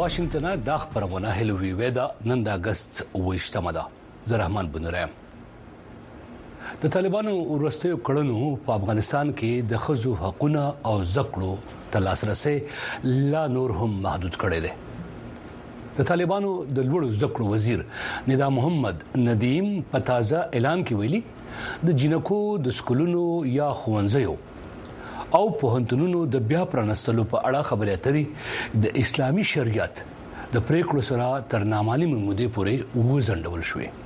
واشنگټن د خبرونه هلوي ودا نن د اگست 28 ده زرحمان بنورم د طالبانو ورستیو کړنو په افغانستان کې د خزو حقوقونه او ذکرو تلاسرسه لا نور هم محدود کړي دي د طالبانو د لوړو ذکرو وزیر ندا محمد ندیم په تازه اعلان کې ویلي د جنکو د سکولونو یا خوانځیو او په هنتونو د بیا پرانستلو په اړه خبرې اترې د اسلامي شریعت د پریکړو سره تر نامعلومه مودې پورې وزندول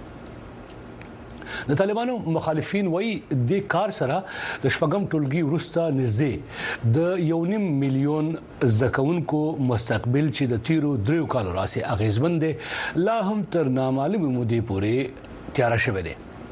شوې د طالبانو مخالفین وایي د کار سره د شپږم ټولګي ورسته نږدې د 1.5 میلیون زکونکو مستقبل چې د تیرو دریو کالو راسي اغیزمند لا هم تر نامعلومه مودې پورې تیار شوی دی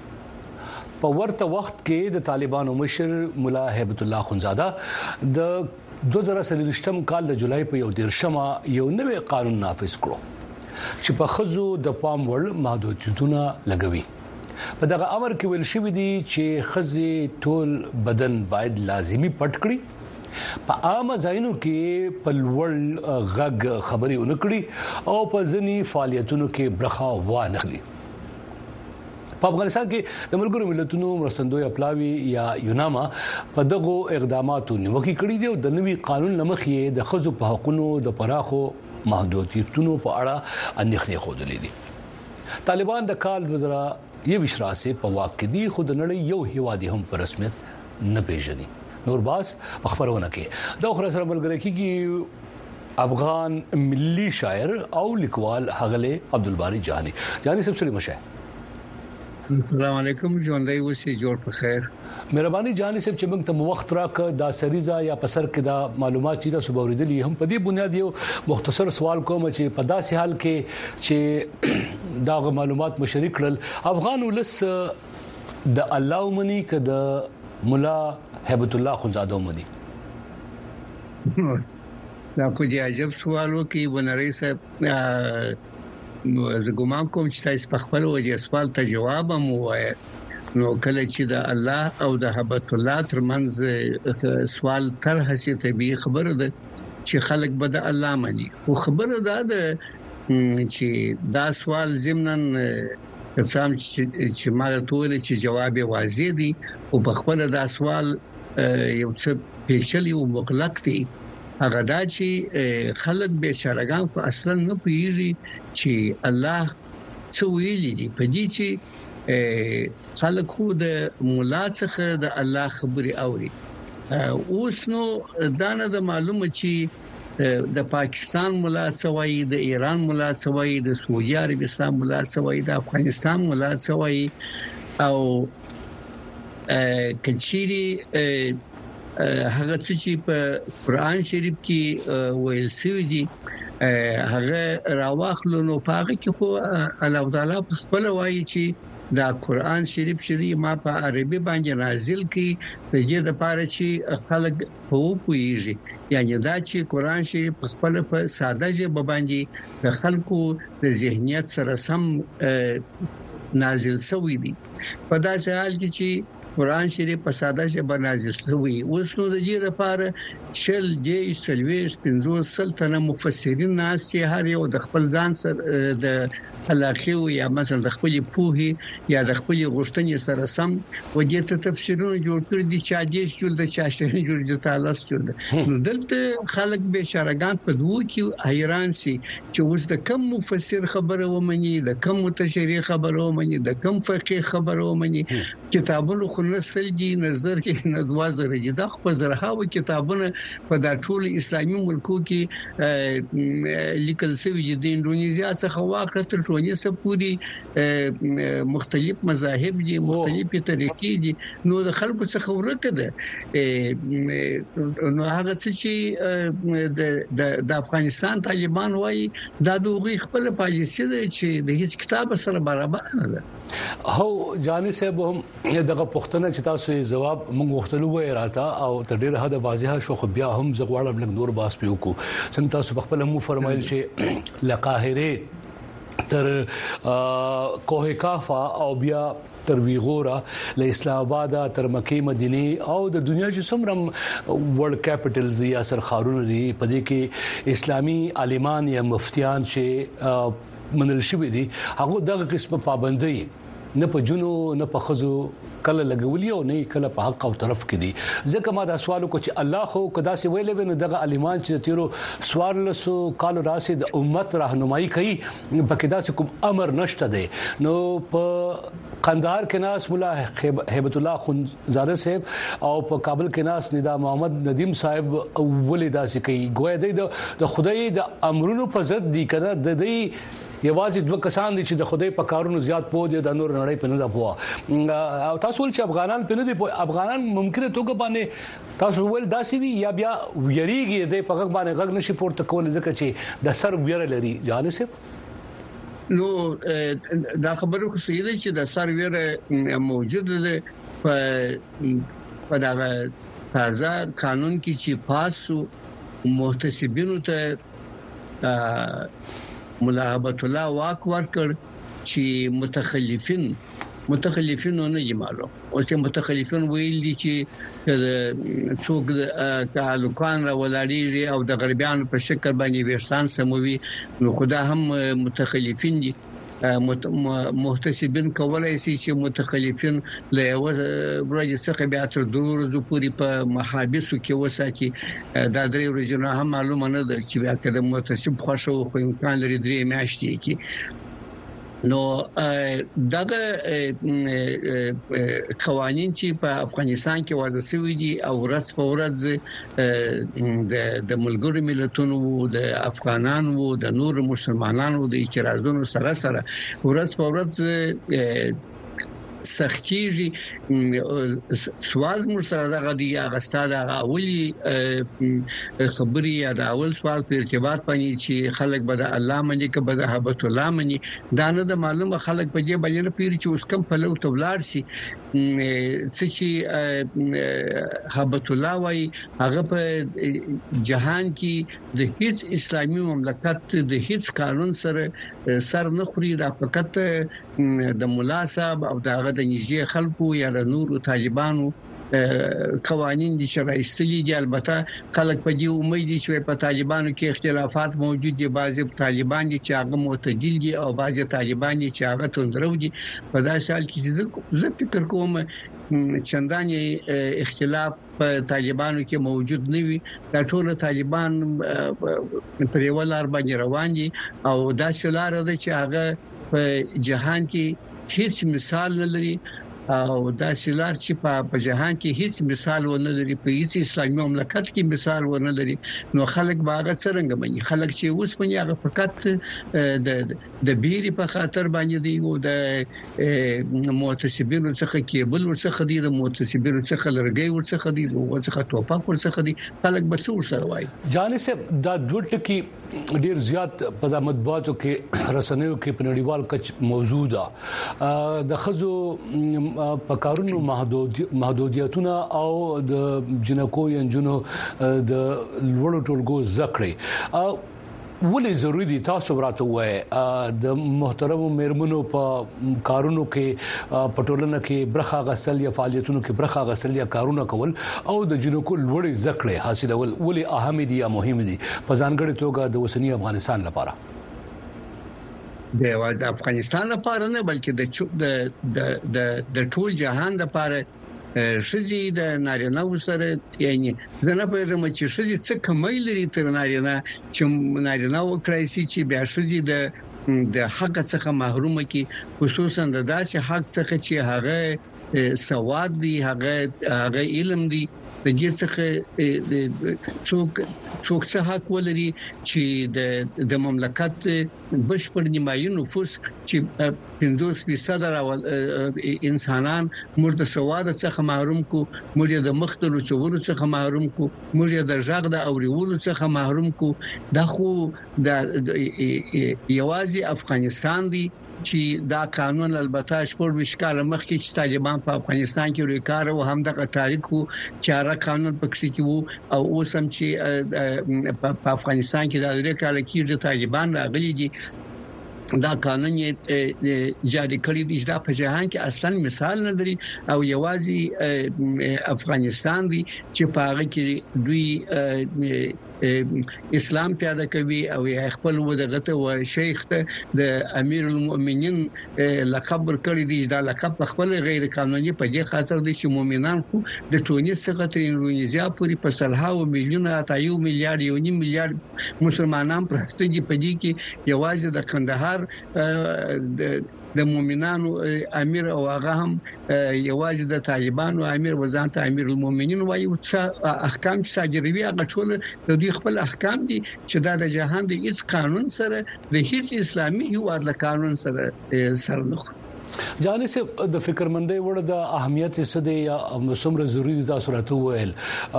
په ورته وخت کې د طالبانو مشر مولا هیبت الله خنزاده د 2023م کال د جولای په 11مه یو نوې قانون نافذ کړو چې په خزو د پام وړ محدودیتونه لګوي په دغه امر کې ویل شوی دی چې خزي ټول بدن باید لازمی پټ کړي په عام ځایونو کې په لوړ غږ خبري ونکړي او په ځنی فعالیتونو کې برخه وانخلي په افغانستان کې د ملګرو ملتونو مرستندوی اپلاوي یا یوناما په دغه اقداماتو نیوکه کړې دي او د نوي قانون لمخې د خزو په حقوقو د پراخو محدودیتونو په اړه اندېښنې خوده لیدي طالبان د کال 2021 راسه په واقع دي خود نړۍ یو هیوادي هم په رسمیت نه پیژني نور باس خبرونه کې د اخر سره ملګری کېږي افغان ملي شاعر او لیکوال حغله عبدالباری جانی سب سره مشه السلام علیکم ژوندۍ اوسې جوړ په خیر مهرباني جاني صاحب چې موږ ته وخت راک دا سریزه یا پسر کې دا معلومات چې تاسو باوریدلی هم په دې بنیاد یو مختصر سوال کوم چې په داسې حال کې چې دا معلومات مشارک کړل افغان ولس د الله ومني کده مولا هیبت الله خنزاده ومني دا خو دې عجب سوال وکي ونري صاحب زه ګومان کوم چې تاسو په خپل وجه سوال ته جواب مو وایي نو کله چې د الله او د هبت الله ترمنځ سوال تر هڅه طبيعي خبره ده چې خلک به د الله مانی او خبره ده چې دا سوال ضمنن قسم چې ما ټول چې جواب واضح دي او په خپل دا سوال یو څه پیچلی او مغلق دي هغه دا چې خلک به شرګان په اصلا نه پیږي چې الله څو ویلي دي په دې چې خلک خو د مولا څخه د الله خبري اوري اوس نو دا نه د معلومه چې د پاکستان مولا څوي د ایران مولا څوي د سعودي عربستان مولا څوي د افغانستان مولا څوي او کچيري هغه چې په قران شریف کې ویل شوی دی هغه راوخلو نو پاګه کې خو الله تعالی په خپل وایي چې دا قران شریف ما په عربي باندې نازل کړي د دې لپاره چې خلک په پوهیږي یعنی دا چې قران شریف په خپل په ساده ژبه باندې د خلکو د ذهنیت سره سم نازل شوی دی په داسې حال کې چې قران شریف په ساده ژبه نازل شوی اوس نو د دې لپاره شل دې سلويش 50 سلطنه مفسرین ناس چې هر یو د خپل ځان سره د علاقه یا مثلا د خپل پوهي یا د خپل غوښتنې سره سم و دې ته تفسیرونه جوړ کړی دي چې دې جوړ د چاشري جوړ د تعالی جوړ نو دلته خلک به شرګان په دوه کې حیران سي چې اوس د کم مفسر خبره ومني د کم متشریح خبره ومني د کم فقيه خبره ومني کتابونو نسل دي نظر کې ندوازه دي دا خو زرهاو کتابونه په د ټول اسلامي ملکو کې لیکل شوی دي د انډونیزیا څخه واقع تر ټونس پورې مختلف مذاهب دي مختلفه طریقې دي نو د خلکو څخه ورکه ده نو هغه چې د افغانستان طالبان وایي دا دوی خپل پالیسي ده چې د هیڅ کتاب سره برابر نه ده هو جاني صاحب هم دغه پښتنه چې تاسو جواب موږ وختلو وای راته او تر ډیره حد واضحه شو خو بیا هم زغواړم لږ نور باس پیو کو څنګه تاسو خپل مو فرمایل چې لقاهره تر کوه کافا او بیا تر ویغورا له اسلام آباد تر مکه مدینه او د دنیا چې څومره ورلد کیپټلز یا سرخارونه دي په دې کې اسلامي عالمان یا مفتیان چې منل شوی دي هغه دغه قسم پابندي نه په جنو نه په خزو کله لګولي او نه کله په حق او طرف کې دي ځکه ما دا سوالو کو چې الله خو کدا سي ویلې ونه دغه عالمان چې تیرو سوارلسو کال راسي د امت راهنمایي کوي په کدا سي کوم امر نشته دي نو په قندهار کې ناس مولا هیبت الله خنزاده صاحب او په کابل کې ناس ندا محمد ندیم صاحب ولدا سي کوي ګویا د خدای د امرونو په ضد دي کنه د دې یوازې دوه کسان دي چې د خدای په کارونو زیات پوه دي د نور نړۍ په نه ده پوه او تاسو ول چې افغانان په نه دي پوه افغانان ممکنه توګه باندې تاسو ول داسي وي یا بیا ویریږي د په غږ باندې غږ نشي پورته کول ځکه چې د سر ویره لري جانه صاحب نو دا خبره خو صحیح ده چې د سر ویره موجود ده په دا تازه قانون کې چې پاسو محتسبینو ته ملاحبت الله واک ورکړ چې متخلفین نه یمالو او چې متخلفین ویل دي چې څوک تعلقان را ولاړیږي او د غربیانو په شکل باندې ویشتان سموي نو خدا هم متخلفین دي محتسبین کولای شي چې متخلفین له یو ورځې څخه بیا تر 2 ورځې پورې په محابسو کې وساتي دا 3 ورځې نه هم معلومه نه ده چې بیا کله متسب خوشو خو امکان لري 3 میاشتې کې نو دغه قوانين چې په افغانستان کې وضع شوي دي او ورځ په ورځ د ملګرو ملتونو د افغانانو د نور مسلمانانو د اعتراضونو سره ورځ په ورځ سختيږي سوال مرسره دغه دی غستا د اولی خبري یا د اول سوال په ارتباط باندې چې خلک به د الله منی کې به د هبت الله منی دا نه د معلومه خلک په دې باندې پیر چې اوس کم په لو تبلار شي چې هبت الله وای هغه په جهان کې د هیڅ اسلامي مملکت د هیڅ قانون سره سر نه خوري را فقط د مولا صاحب او د نږدې خلکو یا د نورو طالبانو قوانين دي چې راځي دي البته خلک په دې امید دي چې په طالبانو کې اختلافات موجود دي بعضي طالبان دي چې هغه معتدل دي او بعضي طالبان دي چې هغه توندرو دي په داسې حال کې زه فکر کوم چندانې اختلاف په طالبانو کې موجود نه وي دا ټول طالبان په یو لار باندې روان دي او دا شلاره ده چې هغه په جهان کې هیڅ مثال نه لري او دا سیلار چې په جهان کې هیڅ مثال ونه لري په هیڅ اسلامي مملکت کې مثال ونه لري نو خلک باغ څنګه مني خلک چې اوس په هغه فقط د بیري په خاطر باندې دی او د معتصبینو څخه کېبل ورڅخه دي د معتصبینو څخه لرګي ورڅخه دي او څخه توپک ورڅخه دي خلک به څور سره وایي جانې صاحب دا دوه ټکي ډیر زیات په مطبوعاتو کې رسنیو کې په نړیوال کچ موجوده د خزو په کارونو محدودیتونه او د جنکو یا جنو د لوړو ټولګو ذکرې ولې ضروری دي تاسو راته وای د محترم میرمنو په کارونو کې پټولنه کې برخه غسل یا فعالیتونو کې برخه غسل یا کارونه کول او د جنکو لوړې ذکرې حاصلول ولې اهم دي یا مهم دي په ځانګړي توګه د وسنی افغانستان لپاره د افغانستان لپاره نه بلکې د ټول جهان لپاره شذي د نارینه سره یعنی زنه په رمه چې شذي څه کمای لري تر نارینه چې نارینه وکړای شي چې بیا شذي د حق څخه محرومه کی خصوصا د داسې حق څخه چې هغه سواد دی هغه علم دی د دې څخه څوک څه حق ولري چې د مملکت بشپړ نیمایي نفوس چې 50% انسانان مرده سواد څخه محروم کو موږ د مختلو چورو څخه محروم کو موږ د ژغ د اورولو څخه محروم کو دا خو د یوازې افغانستان دی چې دا قانون البته شپږ وشکاله مخکې چې طالبان په افغانستان کې ریکار او هم د تاریخو چاره قانون پکې کې وو او اوس هم چې په افغانستان کې د ریکار کې طالبان راغلي دي دا قانون جاری کړی دی چې په جهان کې اصلا مثال نه لري او یوازې افغانستان دی چې په هغه کې دوی اسلام پیاده کوي او خپل ودغه او شیخ د امیر المؤمنین لقب ورکړی دی دا لقب خپل غیر قانوني په دې خاطر دی چې مؤمنان خو د ټونس څخه تر اندونیزیا پورې په سلهاو میلیونه تا یو میلیارډ یو نیم میلیارډ مسلمانان پرسته دي په دې کې یوازې د کندهار د مؤمنانو امیر او هغه هم یوازې د طالبانو امیر وزانته امیر المؤمنین وایي چې احکام چې صادروي هغه ټول د دوی خپل احکام دي چې د جهان د هیڅ قانون سره د هیڅ اسلامي هیواد له قانون سره نه جانې سه د فکرمندۍ وړ د اهمیت څه دی یا څومره ضروری ده تاسو راته وویل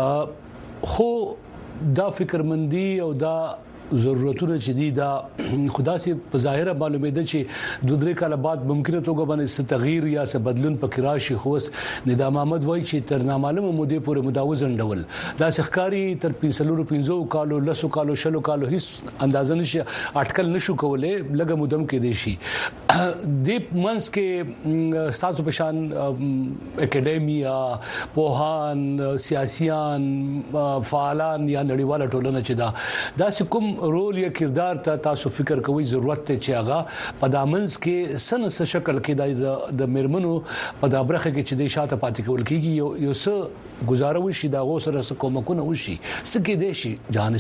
خو دا فکرمندي او دا ضرورتونه چې دي دا خدا سي په ظاهره معلومه ده چې 2-3 کال بعد ممکنه توګه باندې تغییر یا څه بدلون پکې راشي خو نظام محمد وایي چې تر نامعلومه مودې پورې مداوزن ډول دا ښکاری تر 15 کالو 10 کالو 20 کالو هیڅ اندازه نشي اټکل نشو کولای لګه مودم کې دي شي د منس کې تاسو په شان اکیډمیا پوهان سیاسيان فعالان یا نړیواله ټولنه چې دا کوم رول یا کردار ته تاسو فکر کوئ ضرورت ته چې هغه په دامنس کې سن شکل کې د مرمنو په دابرخه کې چې د شاته پاتې کول کېږي یو څه گزارو شي دا غو سره کومکونه وشي سکه دي شي جهان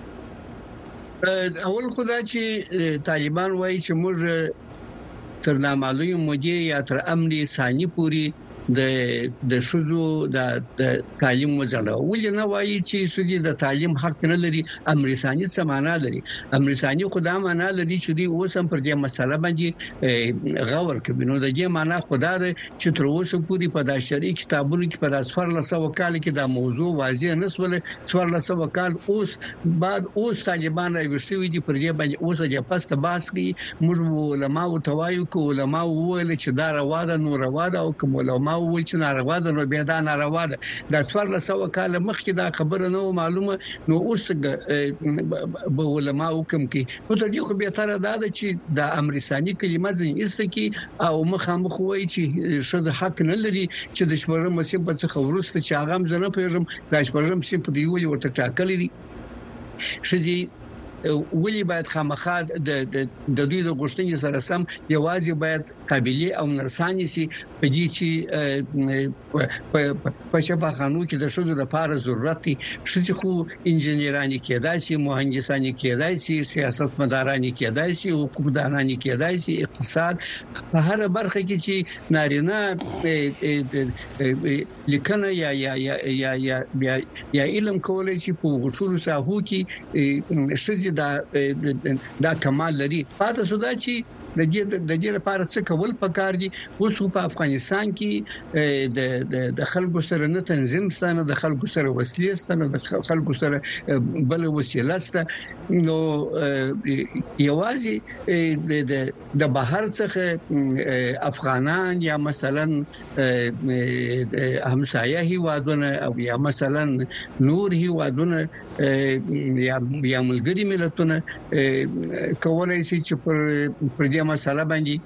صاحب اول خدای چې طالبان وایي چې موږ تر نامعلومه مودې یا تر امر ثاني پوری د شوزو د تعلیم وزړه ولې نه وایي چې شوزي د تعلیم حق نه لري امریکایي څه معنا لري امریکایي خدای معنا لري چې دی اوس هم پر دې مسله باندې غور کوي نو د دې معنا خدای د چې تر اوسه پوری په داشري کتابونو کې په اسفر لسو کال کې دا موضوع واضح نسول څوار لسو کال اوس طالبان راوښتي دي پر دې باندې اوس د پست باس کې موږ علماء او توایو کو علماء وویل چې دا رواده نو رواده او کوم علماء وویل چې ناروا ده نو بیا دا ناروا ده د 1400 کال مخکې دا خبره نو معلومه نو اوس به علماء حکم کوي نو تر دې خو به تر دا چې د امریکایي کلمه ځین است کې او مخامخ وایي چې شذ حق نه لري چې د شورا مصیبت څخه ورسته چې هغه هم زنه پیژم د شورا مصیبت دی ویل ورته ټاکلې دي شذي ولې باید خامخا د دوی د غوښتنې سره سم یوازې باید قابلیت او نرساني سي په دې چې په شفاخانو کې د شوزو لپاره ضرورت دي شذي خو انجنیرانی کېدای شي مهندسانی کېدای شي سیاستمدارانی کېدای شي حقوقدانانی کېدای شي اقتصاد په هر برخه کې چې نارینه لیکنه یا علم کولای شي په غوښتلو ساحو کې شذي دا کمال لري پاتې سودا چې د دې لپاره څه کول پکار دي اوس په افغانستان کې د خلکو سره نه تنظیم ستانه د خلکو سره وسلې ستانه د خلکو سره بل وسیله ستانه نو یوازې د بهر څخه افغانان یا مثلا همسایه هیوادونه او یا مثلا نور هیوادونه یا ملګری ملتونه کولای شي چې پر دې مسله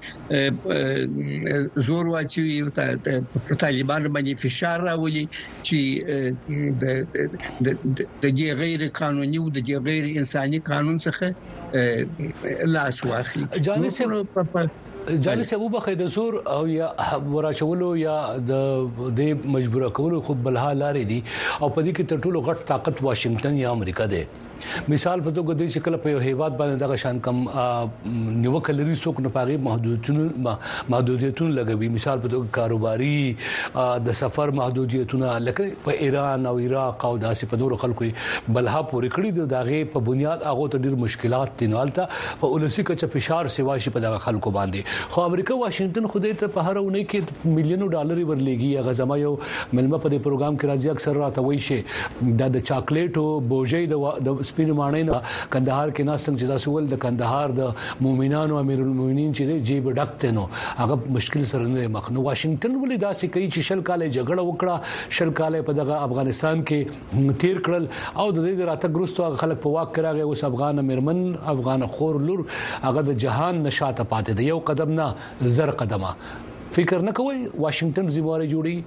باندې زور واچوي په طالبان باندې فشار راولي چې د غیر قانوني او د غیر انساني قانون څخه لاس واخلي جالس ابو بخیر د زور او یا وراچولو یا د مجبور کولو خو بلها لارې دي او په دې کې تر ټولو غټ طاقت واشنگټن یا امریکا ده مثال په توګه د شکل په یو هیواد باندې دغه شان کم نیوکه لري څوک نه پاغي محدودیتونه لګوي مثال په توګه کاروباري د سفر محدودیتونه لکه په ایران او عراق او داسې په نورو خلکو بلها پورې کړی دغه په بنیاد هغه ته ډیر مشکلات تنالته په ولسی کچ فشار سیوا شي په دغه خلکو باندې خو امریکا واشنگټن خوده ته په هر اونۍ کې مليونو ډالر ورلېږي غزما یو ملمه په دې پروګرام کې راځي اکثر راته وایي چې د چاکلیټو بوجي د سپین مانې کندهار کې ناسنګ چې تاسو ول د کندهار د مؤمنانو امیر المؤمنین چې جیب ډکته نو هغه مشکل سره نه مخ نو واشنگټن ولې داسې کوي چې شل کال جګړه وکړه شل کال په دغه افغانستان کې تیر کړل او د دې راتګ وروسته خلک په واک راغی اوس افغان مرمن افغان خور لور هغه د جهان نشاته پاتې دی یو قدم نه زر قدمه فکر نه کوي واشنگټن زمواري جوړي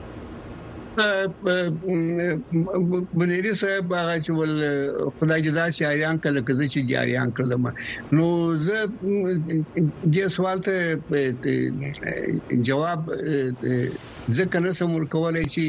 بنيري صاحب هغه چې ول خدای دې دا شاریان کله کله چې جاریان کړم نو زه دې سوال ته جواب ځکه نه سم ورکولای شي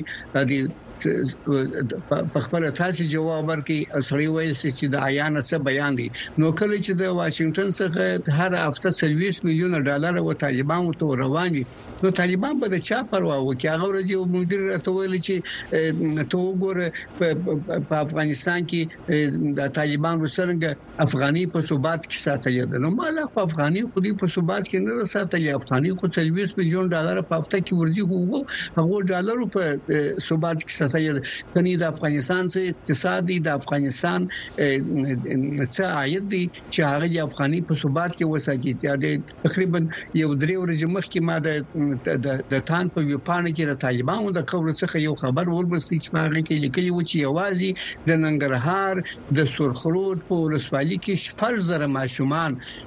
په خپل تاسو جواب ورکړي سړی وایي چې د عیان څه بیان دي نو کله چې د واشنگټن څخه هر هفته 30 میلیون ډالر و طالبان ته روان دي نو طالبان به د چا پروا وکړي هغه ورځي مدیر راته ویل چې ته وګوره په افغانستان کې د طالبان وسرنګ افغاني په ثبات کې ساتل دي نو مالا په افغاني خو دې په ثبات کې نه ساتل افغاني خو 30 میلیون ډالر په هفته کې ورځي هغه ډالر په ثبات کې کني د افغانستان څخه اقتصادي د افغانستان څخه عاید دي چې هغه د افغاني په ثبات کې وساتي د تقریبا یو درې ورځې مخکې ما د تان په ویپانه کې د طالبانو د کور څخه یو خبر وربستي چې هغه کې لیکلي و چې یوازې د ننګرهار د سرخرود په ولسوالۍ کې 4000 ماشومان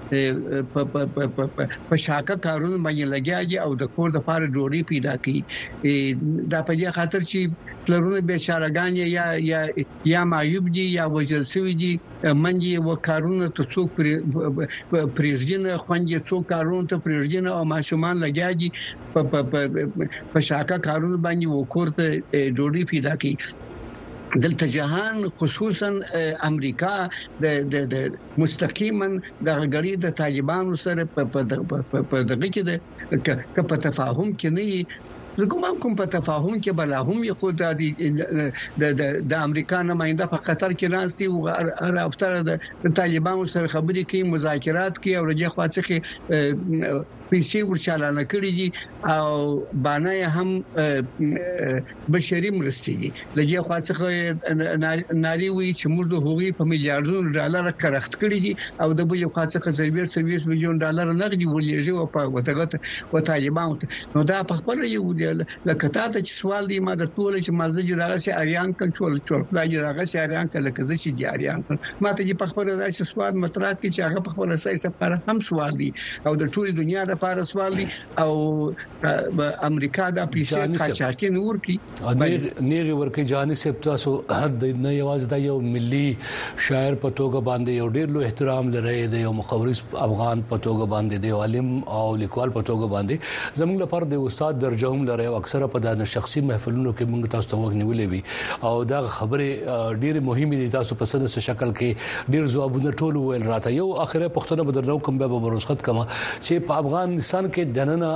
په شاکه کارونه باندې لګیاږي او د کور د لپاره ډوډۍ پیدا کوي دا په دې خاطر چې پلرونه بیچارهګان یا معیوب دي یا وجل شوی دي منځي وکارونه ته څوک پرېژنه خوندې څوک کارونه ته پرېژنه او ماشومان لګیاږي په شاکه کارونه باندې وکورته ډوډۍ پیدا کوي دلته جهان خصوصا امریکا د مستقیما د غړي د طالبانو سره په دغه کې په تفاهم کې نه کوم په تفاهم کې بلا هم یو خو د امریکا نماینده په قطر کې راځي او هر هفته د طالبانو سره خبرې کوي مذاکرات کوي او لږه خاصه پیسې ورچالانه کړې دي او باندې هم بشري مرستې دي لږه خاصه ناري وي چې موږ د هغوی په میلیارډونو ډالر کرخت کړې دي او د بل خاصه 30 میلیون ډالر نغدي ولېږي او په وتهغه طالبانو نو دا په خپل یو لکه تاسو چې سوال دی ما د ټول چې مازه جوړه سي اریان کنټرول لا جوړه سي اریان کله کزه چې دی اریان ما ته په خپل راشي سوال مطرح کی چې هغه په خپل سای سره هم سوال دی او د ټول دنیا لپاره سوال دی او امریکا د پیسې قاچاقي نور کی نیغه ورکه جاني سپ تاسو حد نه یواز د یو ملي شاعر په توګه باندې یو ډیر لوی احترام لري د یو مخورس افغان په توګه باندې د عالم او لیکوال په توګه باندې زموږ لپاره د استاد درجه هم لري او اکثره په د شخصي محفلونو کې موږ تاسو ته وغنولې وي او دا خبره ډیره مهمه دي تاسو په ساده شکل کې ډیر ځوابونه ټول ویل راته یو اخره پښتنه بدرنو کوم به بروسخت کما چې په افغانستان کې دننه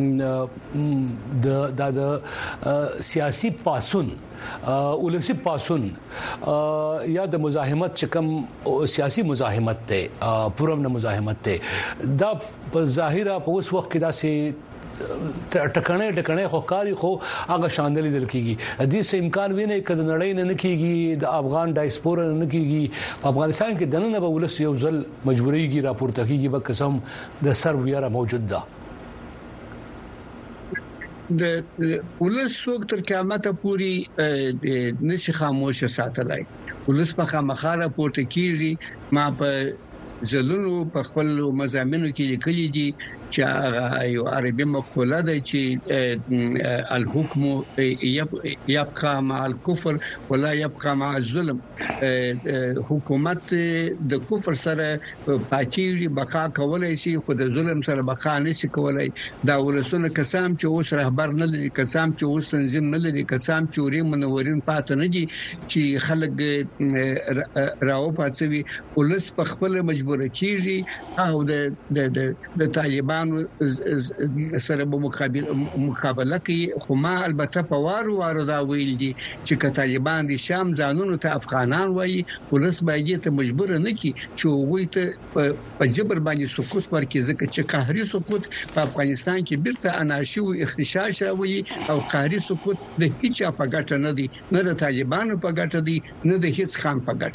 د سیاسي پاسون ولسی پاسون یا د مزاحمت چکم سیاسي مزاحمت ته پرم نه مزاحمت ته دا په ظاهره په اوس وخت کې دا سي ټکنه خو کاری خو هغه شاندلي دل کیږي د دې امکان ویني کده نړۍ نه کیږي د افغان ډایسپورا نه کیږي په افغانستان کې دنه به ولس یو ځل مجبوريږي راپورته کیږي به قسم د سر ویره موجود ده د ولس څوک تر قیامت پورې نشي خاموش ساتلای ولس په خامخاله پورته کیږي ما په زلونو په خپل مزامینو کې لیکلي دي چې یو عربي مقوله ده چې الحكم يبقى مع الكفر ولا يبقى مع الظلم حکومت د کفر سره پاتېږي بقا کولای شي خو د ظلم سره بقا نشي کولای دا ولسونه قسم چې اوس رهبر نه لري قسم چې اوس تنظیم نه لري قسم چې وري منورین پات نه دي چې خلک راو پاتوي ولس په خپل مجبور کیږي او د طالبان سره به مقابله کوي خو ما البته په وارو دا ویل دي چې طالبان د شام ځانونو ته افغانان وایي ولس باید ته مجبور نه کی چې وګوي ته په جبر باندې سقوط ورکړي ځکه چې قهري سقوط په افغانستان کې بیرته انارشي او اختشاش راوي او قهري سقوط د هیڅ په ګټه نه دي نه د طالبانو په ګټه دي نه د هیڅ خان په ګټه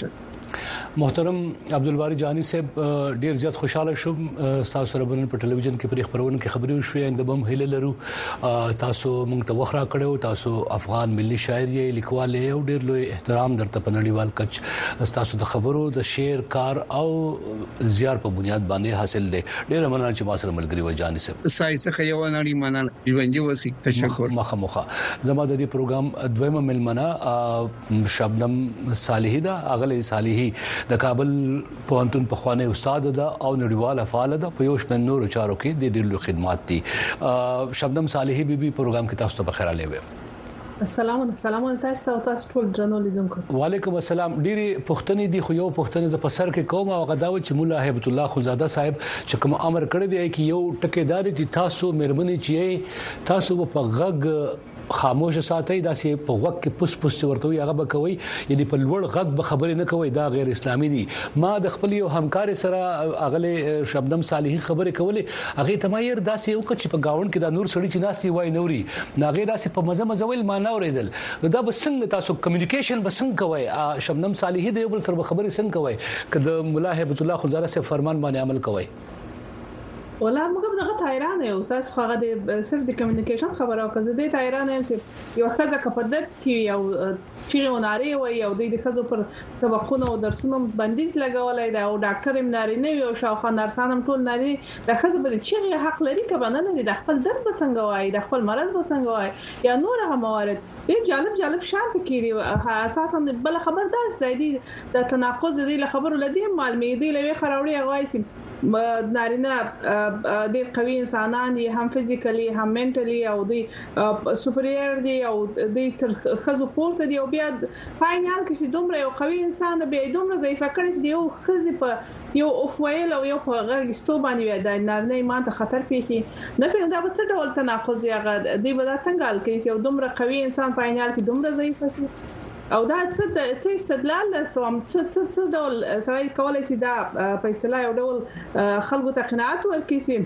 محترم عبدالباری جانی صاحب ډیر زیات خوشاله شوم تاسو سره په ټلویزیون کې پر خبرونه کې خبري وشوي اند بم هله لرو تاسو موږ ته وخرا کړو تاسو افغان ملي شاعر یې لیکوال یې او ډیر لوی احترام درته په نړیوال کچ تاسو د خبرو د شعر کار او زیار په بنیاد باندې حاصل دي ډیر مننه چې ما سره ملګری و جانی صاحب سایسه یو نړۍ مننه ژوندۍ وسی تشکر مخه زما د دې پروګرام دویمه ملمنه شبنم صالحی دا اغله صالحی د کابل پوهنتون په خوانه استاد ده او نړیواله فعال ده په یوش من نور چارو کې د ډیرو خدمات دي شبنم صالحی بيبي پروګرام کې تاسو ته بخیر علي السلام تاسو ټول درنو لیدونکو وعلیکم السلام ډيري پښتني دي خو یو پښتني ز په سر کې کوم او غداوت چې مولا هیبت الله خزاده صاحب چې کوم امر کړی دی چې یو ټکیدار دي تاسو مهرباني چې تاسو په غږ خاموش ساتي دا سي په وخت کې پوس پوس ورته هغه به کوي یعنی په لوړ غږ به خبرې نه کوي دا غیر اسلامي دي ما د خپل یو همکار سره اغله شبنم صالحی خبرې کولې هغه تمایر دا سي او چې په گاوند کې دا نور سړی چې ناسي وای نوري ناغه دا سي په مزه مزول ما نه اوریدل دا بسنګ تاسو کمیونیکیشن بسنګ کوي شبنم صالحی د یو بل سره خبرې څنګه کوي کله مولا هیبت الله خزاده سے فرمان باندې عمل کوي ولا موږ دغه تایران یو تاسو خو غو صرف د کمیونیکیشن خبره او کزه د تایران هم یو خزه کپدت کی یو چیرې وناري وي او د خزو پر طبقونه او درسونو بندیز لګولای دا او ډاکټر هم ناري نه یو شاوخه نرسان هم ټول ناري د خزه بل چیرې حق لري کبه نه لري د خپل درد څنګه وای د خپل مرض څنګه وای یا نور هغه موارد ډیر جالب شان فکرې اساسا بل خبر ده د تناقض دی له خبرو لدی معلومې دی لوي خراوړي غوایسي نارینه ډېر قوي انسانان دي هم فزیکلی هم منټلی او دي سپریئر دي او د تر خزو پورته دي او بیا فاینال کې چې دومره یو قوي انسان به دومره ضعیف کړي دي او خزي په یو اوفویل او یو په غږستو باندې د نارینه ایمان ته خطر پیښي نه په دا څه ډول تناقض یغه دی به دا څنګه حل کوي یو دومره قوي انسان فاینال کې دومره ضعیف وي او دا څه استدلال سوم څه ډول سړی کولای شي دا په اصطلاح یو ډول خلکو ته قناعت ورکړي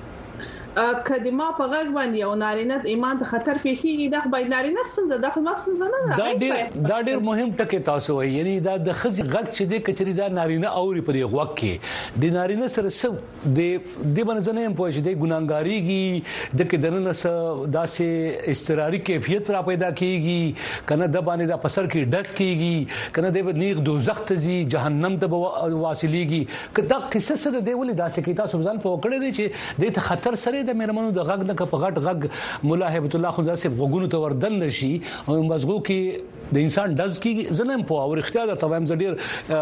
کدما په غږ باندې او نارینه ایمان ته خطر پیښیږي دا باید نارینه ستونزه د خپل ستونزه نه دا ډیر مهم ټکی تاسو وایي یعنی دا د خزي غږ چې د کچري دا نارینه اوري پر غوږ کې د نارینه سره سب د بنځنه هم پوه شي د ګناګاریږي د کدنه سره داسې استراری کیفیت را پیدا کیږي کنه د باندې د پسر کې ډس کیږي کنه د نیغ دوزخ ته زی جهنم ته واصلېږي کدا قصه سره دی ولې داسې کی تاسو ځان په وکړه دي چې د خطر سره د میرمنو د غږ نه په غټ غږ مولا هیبت الله خزاده صاحب غوګونو ته وردن نشي او مزغو کې د انسان دز کې زنم په او اختیار د تمام زډیر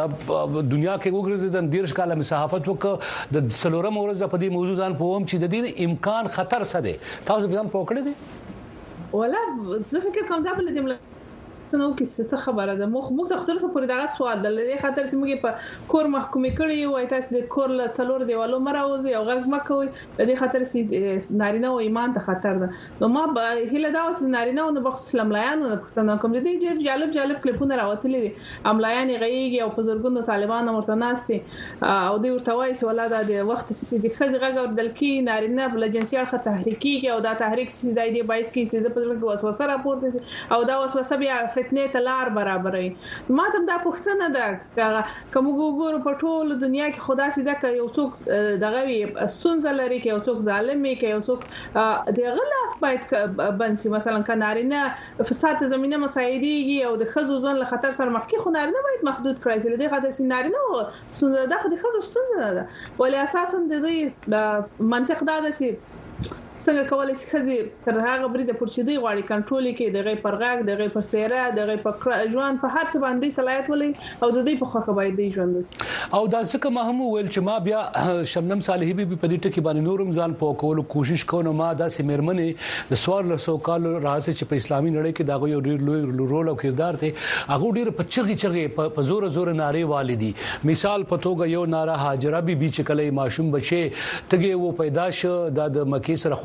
دنیا کې وګرځي د ډیر کاله صحافت وک د سلورم ورځ په دې موضوع ځان پوم چې د دې امکان خطر څه دی تاسو ځان پوکړه دي ولا زه فکر کوم دا بل دې نو کې څه خبره ده موږ ته خطر څه پوری دا سوال د لري خاطر چې موږ په کور محکومه کړی وای تاسو د کور له څلور دیوالو مراوځي او غږ مکوي د دې خاطر چې نارینه او ایمان ته خطر ده نو ما هله دا اوس نارینه او بخص لملایانو پښتنه کوم دي ډېر جالب کلیپونه راوتلي دي املایان غيږي او بزرګونو طالبان مرتناسي او دوی ورته وایي چې ولاده د وخت چې د خځې غږ او دلکی نارینه بل جنسي اړخ تحریکي او دا تحریک چې د 22 کې د په وسوسه راپورته او دا وسوسه بیا فتنه تلار برابرې ما ته دا پښتنه ده کوم ګورو په ټول دنیا کې خدا سي دا یو څوک دغه وي ستونزه لري کې یو څوک ظالم کې یو څوک د غلاس باید بنسي مثلا کنارینه فساد زمينه مساعديږي او د خزو ځون له خطر سره مخ کې خنارینه باید محدود کړی شي د خاطر سينارینه ستونزه ده د خزو ستونزه ده ولې اساسا د دې منطق دا ده چې څنګه کولای شي خزي تر هغه بریده پرشدي غواړي کنټرول کې د غي پرغاګ د غي پر سیره د غي پر ژوند په هر څه باندې صلاحیت ولې او د دې په خوخه باید دی ژوند او دا ځکه ما هم ویل چې ما بیا شبنم صالحی به په دې ټکی باندې نورم ځان په کولو کوشش کوم ما دا سیمرمنې د سوار له سو کال راځي چې په اسلامي نړۍ کې دا یو ډیر لوی رول او کردار دی هغه ډیر په چغي په زور ناره والدي مثال په توګه یو ناره هاجره بي چې کله ماشوم بچي تګي وو پیدا شو د مکه سره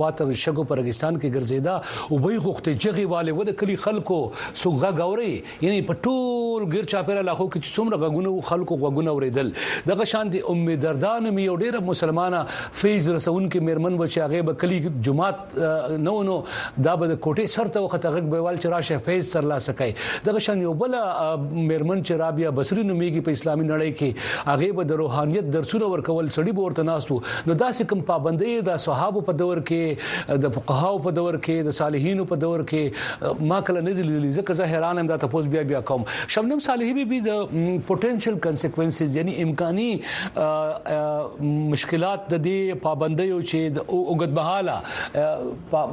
خواته شګو پرګستان کې ګرځیدا او به غوښته جګي والے ود کلی خلکو سوغا غوري یعنی په ټول غیر چاپیره علاقو کې څومره غوګونو خلکو غوګونه اوریدل دغه شان دي امید دردان می او ډیره مسلمانانه فیض رسون کې میرمن بچي هغه به کلی جمعات نو دا به کوټه سرته وخت هغه به وال چراشه فیض تر لا سکے دغه شان یو بل میرمن چې رابعه بصری نوميږي په اسلامي نړۍ کې هغه به د روحانيت درسونه ورکول سړي به ورته ناسو نو داسې کوم پابندۍ د صحابه په دور کې د فقهاو په دور کې د صالحینو په دور کې ما کله نه دي لیدل ځکه زه حیران یم دا تاسو بیا کوم شبنم صالحی به د پوتنشل کانسیکوینسز یعنی امکاني مشکلات د دې پابندۍ چې د اوږدمهاله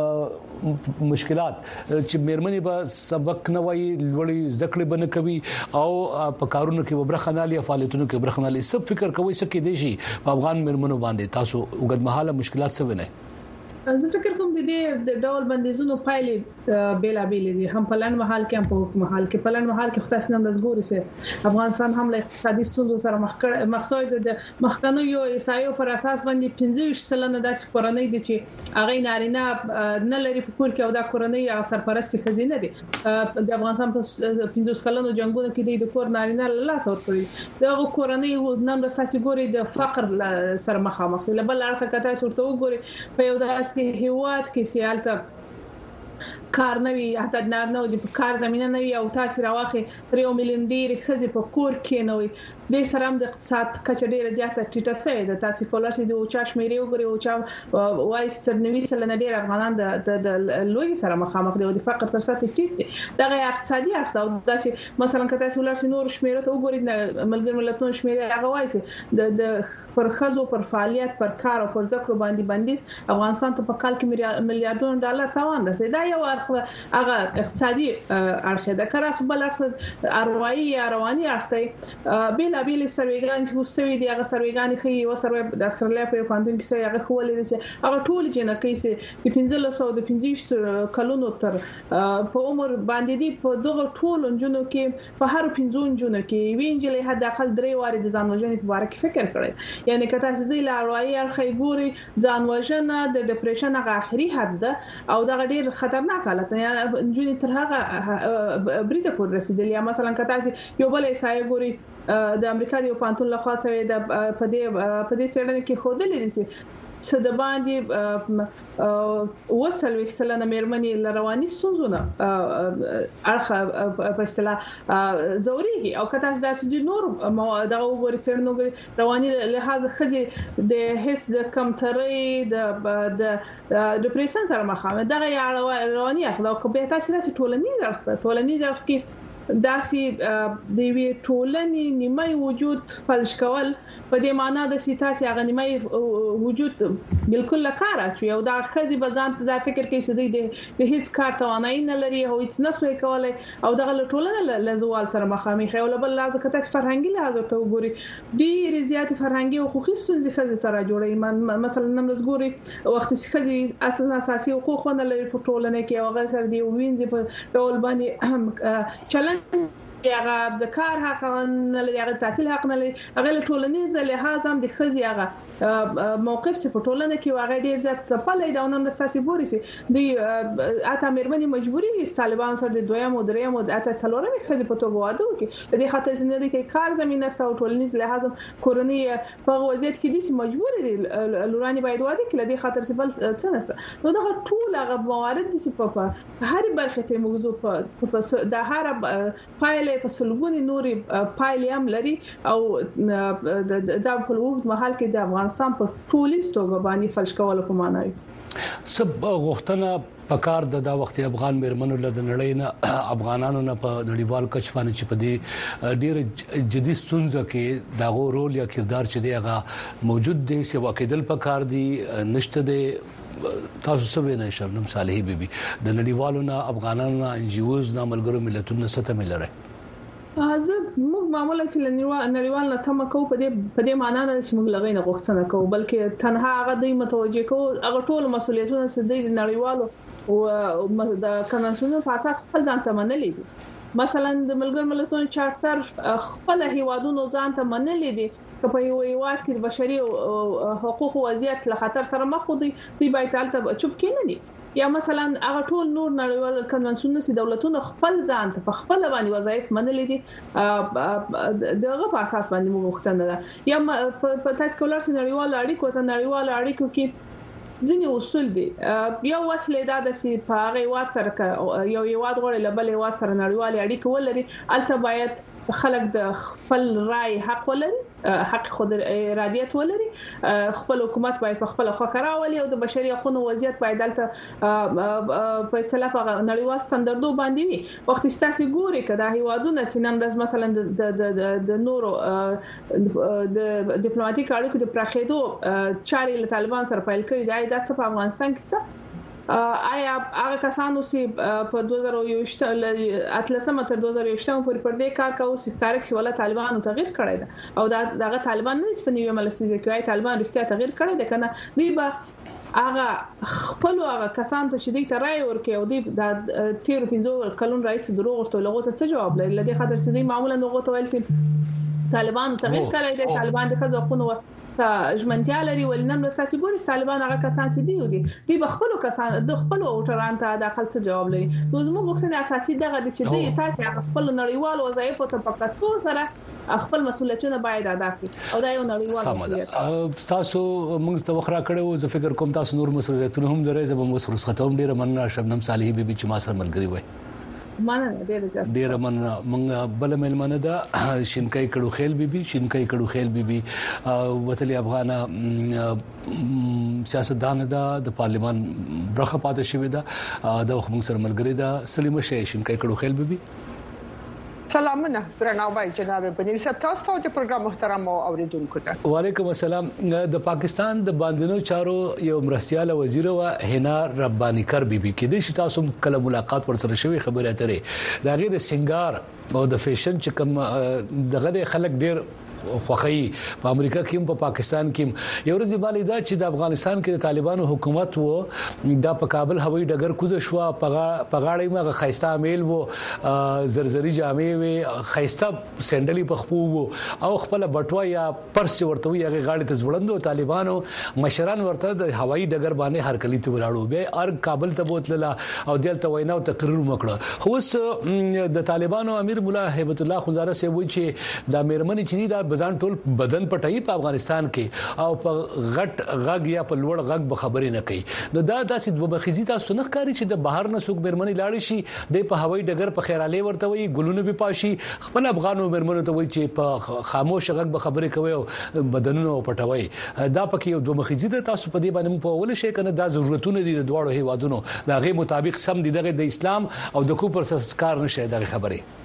مشکلات چې میرمنې به سبق نه وایي لوړی ذکر بنه کوي او په کارونو کې وبرخنالي فعالیتونو کې وبرخنالي سب فکر کوي چې د شي په افغان میرمنو باندې تاسو وګدمحاله مشکلات څه ونه زه فکر کوم د دې ډول بندیزونو پایلې بیل دي هم په لن محل کې هم په حکومت محل کې په لن محل کې خصوصا نن مزګور سي افغانستان هم له اقتصادي ستونزو سره مخصوص د مخکنو یو ایسایو پر اساس باندې 15% داسې کورنۍ دي چې هغه نارینه نه لري په کور کې او دا کورنۍ سرپرستی خزینه دي د افغانستان په 15 کلونو جنگونو کې د کور نارینه لا څور کړی دغه کورنۍ نن راسي ګوري د فقر سره مخامخ لبل اړخه کته صورت وګوري په یو داسې هیواد کې سیالته کار نوي حتی نارنه او د کار زمينه نوي او تاسو راوخي 3 میلیون ډیر خزي په کور کې نوي د سرام د اقتصاد کچه ډیره زیاته ټیټه سوی د تاسو کولای د اوچا شمیرې وګوري اوچا وایستر نوي سلنه ډیر افغانان د لوی سره مخامخ دي او د فقر تر سطح ټیټ دي دغه اقتصادي اړخ او داسې مثلا کته سولار نور شمیره ته وګوري ملګر ملتونو شمیره هغه وایي د پر خزو پر فعالیت پر کار او پر ذکر باندې بندیز افغانستان ته په کال کې میلیارډونو ډالر تاوان رسید دا یو هغه اقتصادي اړخ ده کراس بل اړخ اروایي یا رواني اړخ ته بیل سرویګان چې وسوي دي هغه سرویګان خي او سروي د استرالیا په پاندون کې هغه خولې دي هغه ټول چې نه کوي د 1500 د 15 کلونو تر په عمر باندې دي په دغه ټول جنونو کې په هر 15 جنونو کې وینځلې حد اقل 3 واره د ځان وژنې په اړه کې فکر کړی یعنی کته چې د اروایي اړخ ګوري ځان وژنه د ډیپریشن هغه اخري حد ده او دا ډیر خطرناک حالت یعنی جونی تر هغه بریده پور رسیدلی یا مثلا کتاسي یو بل ایسای ګوري د امریکا دی په انټول لخوا سوي د په دې چړنه کې خودلې دي څه د باندې وڅلوي سلنه مېرمنې لرواني سوزونه اړخ په اصطلاح ضروري او کته داسې د نور دغه وګوري چې رواني لحاظ خدي د هیڅ د کمتري د ډیپریشن سره مخامخ دغه رواني اخلاق به تاسو ټولنیز اړخ کې داسې د وی ټولنې نیمه وجود فلش کول په دې معنی د سیتاسي هغه نیمه وجود بالکل لکاره چې یو دا خزي بزان ته دا فکر کوي چې د هیڅ کار توانای نه لري او هیڅ نسوي کولای او دغه ټولنه لزوال سره مخامخ او بل لازم کته فرهنګي لازم ته وګوري ډیر زیات فرهنګي او حقوقي ستونزې خزي سره جوړي مثلا نن ورځ وخت چې خزي اصلا اساسي حقوق نه لري په ټولنه کې او هغه سره دی وینځي په ټول باندې چلن هغه د کار حق نه لري هغه تحصیل حق نه لري هغه ټولنیز لحاظ هم د خزي هغه موقف څخه په ټولنه کې هغه ډیر زیات څپلې دا نن رساسي بوري سي د اته مېرمنې مجبوري دي طالبان سره د دویم او دریم او اته څلورمې خزي په توګه واده وکړي د دې خاطر چې نه دي کې کار زمينه ستو ټولنیز لحاظ کورنۍ په وضعیت کې دي مجبور دي لوراني باید واده کړي د خاطر چې بل څه نسته نو دا ټول هغه موارد دي په هر برخه ته موضوع په د هر فایل په سلګونی نوري پایلې هم لري او د په وخت محل کې د افغانستان په ټولیز توګه باندې فلش کول په معنی سب غوښتنه پکار د وخت افغان مېرمنو له نړۍ نه افغانانو نه په نړیوال کچ باندې چې په دې ډېر جدي ستونزه کې دا رول یا کردار چې دی هغه موجود دی چې واقعدل پکار دی نشته دی تاسو څه وینئ شبنم صالحی بیبي د نړیوالو نه افغانانو نه ان جی اوز نه ملګرو ملتونو سره ملره موږ معمولا چې نړیوال نه تم کو په دې معنی نه چې موږ لغې نه غوښتنه کوو بلکې تنها هغه د متوجه کوو هغه ټول مسولیتونه چې د نړیوالو او د کنوانسیون په اساس خپل ځان ته منلې دي مثلا د ملګر ملتونو چارټر خپل هیوادونو ځان ته منلې دي په یو هیواد کې د بشري حقوقو وضعیت له خطر سره مخ دي باید تلته چوپ کینې دي یا مثلا هغه ټول نور نړیوال کنوانسیونونه سي دولتونو خپل ځان ته په خپل باندې وظایف منلې دي دغه په اساس باندې موږ غوښتنه ده یا په تاسو کولر سي نړیوال اړیکو کې ځینې اصول دي یو وسیله دا د سی په هغه هیواد سره یو هیواد غوړي لبل هیواد سره نړیوال اړیکې ولري البته باید خلک د خپل رائے حق ولري حق خود ارادیت ولري خپل حکومت باید په خپل خوا کراولي او د بشري حقوقو وضعیت باید دلته په اصطلاح نړیوال ستاندردو باندې وي وخت ستاسو ګوري کدا هیوادونه سینم د مثلا د نورو د ډیپلوماټیک اړیکو د پراخېدو چاري له طالبان سره پیل کړی دی دا څه په افغانستان کې څه آیا هغه کسانو چې په 2023 اتلسمه تر 2023 پورې پر دې کار کوي چې تاریخ ولا طالبانو تغییر کړی دا او دغه طالبان نه سپنیو ملسیزه کوي طالبان رښتیا تغییر کړی دا کنه دی به هغه خپل هغه کسان ته شدي تر راي ورکه او دی د 15 کلون رئیس دروغ ورته لغوته څه جواب لري لدی خاطر چې معمولا لغوته ویل سي طالبان تغییر کړی دی طالبان د خځو ژمنتیا لري ولنن اساسي ګوري طالبان هغه کسان چې دی بخپلو کسان د خپل اوټران ته د خپل څه جواب لري نو زموږ وختونه اساسي دغه د چې دی تاسو خپل نړیوال وظایف ته پکاتو سره خپل مسولیتونه باید ادا کړئ او دا یو نړیوال مسولیت تاسو موږ ته وخره کړو زه فکر کوم تاسو نور مسولیتونه هم درې زبم وسره ختم ډیره مننه شبنم صالحي بیبي چې ما سره ملګری وای ډیر مننه موږ بل ملمنه ده شینکای کډو خیل بیبي وتلی افغانه سیاستدان ده د پارلیمان برخه پاتې شوې ده د موږ سره ملګری ده سلیمه شې شینکای کډو خیل بیبي سلامونه درناوی جناب بنیر صاحب تاسو ته پروګرام محترم اوریدونکو ته وعلیکم السلام د پاکستان د باندنو چارو یو مرستياله وزیر و حنا ربانی کر بیبي کې د شتاسو کله ملاقات ور سره شوی خبره اترې دا غیر سنگار او د فیشن چې کوم دغه خلک ډیر خوخی په امریکا کې هم په پاکستان کې یو ورځ باندې دا چې د افغانستان کې د طالبانو حکومت وو د په کابل هوایي ډګر کوزه شو په غاړې ما خيستا میل وو زرزري جامې وي خيستا سندلي په خپو وو او خپل بټوا یا پرس ورته وي هغه غاړې ته ځوړندو طالبانو مشران ورته د هوایي ډګر باندې هرکلی ته ولاړو به ار کابل ته بوتله او دلته وینا او تقریر وکړه خو د طالبانو امیر مولا هیبت الله خنزاره سي وایي چې د میرمنې چینی د بزان ټول بدن پټي په افغانستان کې او په غټ غږ یا په لوړ غږ به خبرې نه کوي نو دا داسې دوه بخیزي تاسو نه ښکاري چې د بهر نه سوق مرمنې لاړ شي د په هوایي ډګر په خیراله ورته وي ګلونه به پاشي خپل افغانو مرمنو ته وي چې په خاموش غږ به خبرې کوي او بدنونو پټوي دا پکې یو دوه بخیزي تاسو په دې باندې په اول شي کنه دا ضرورتونه دي د دوړو هیوادونو دا غي مطابق سم دي د اسلام او د کوپر سسکار نشه دا خبره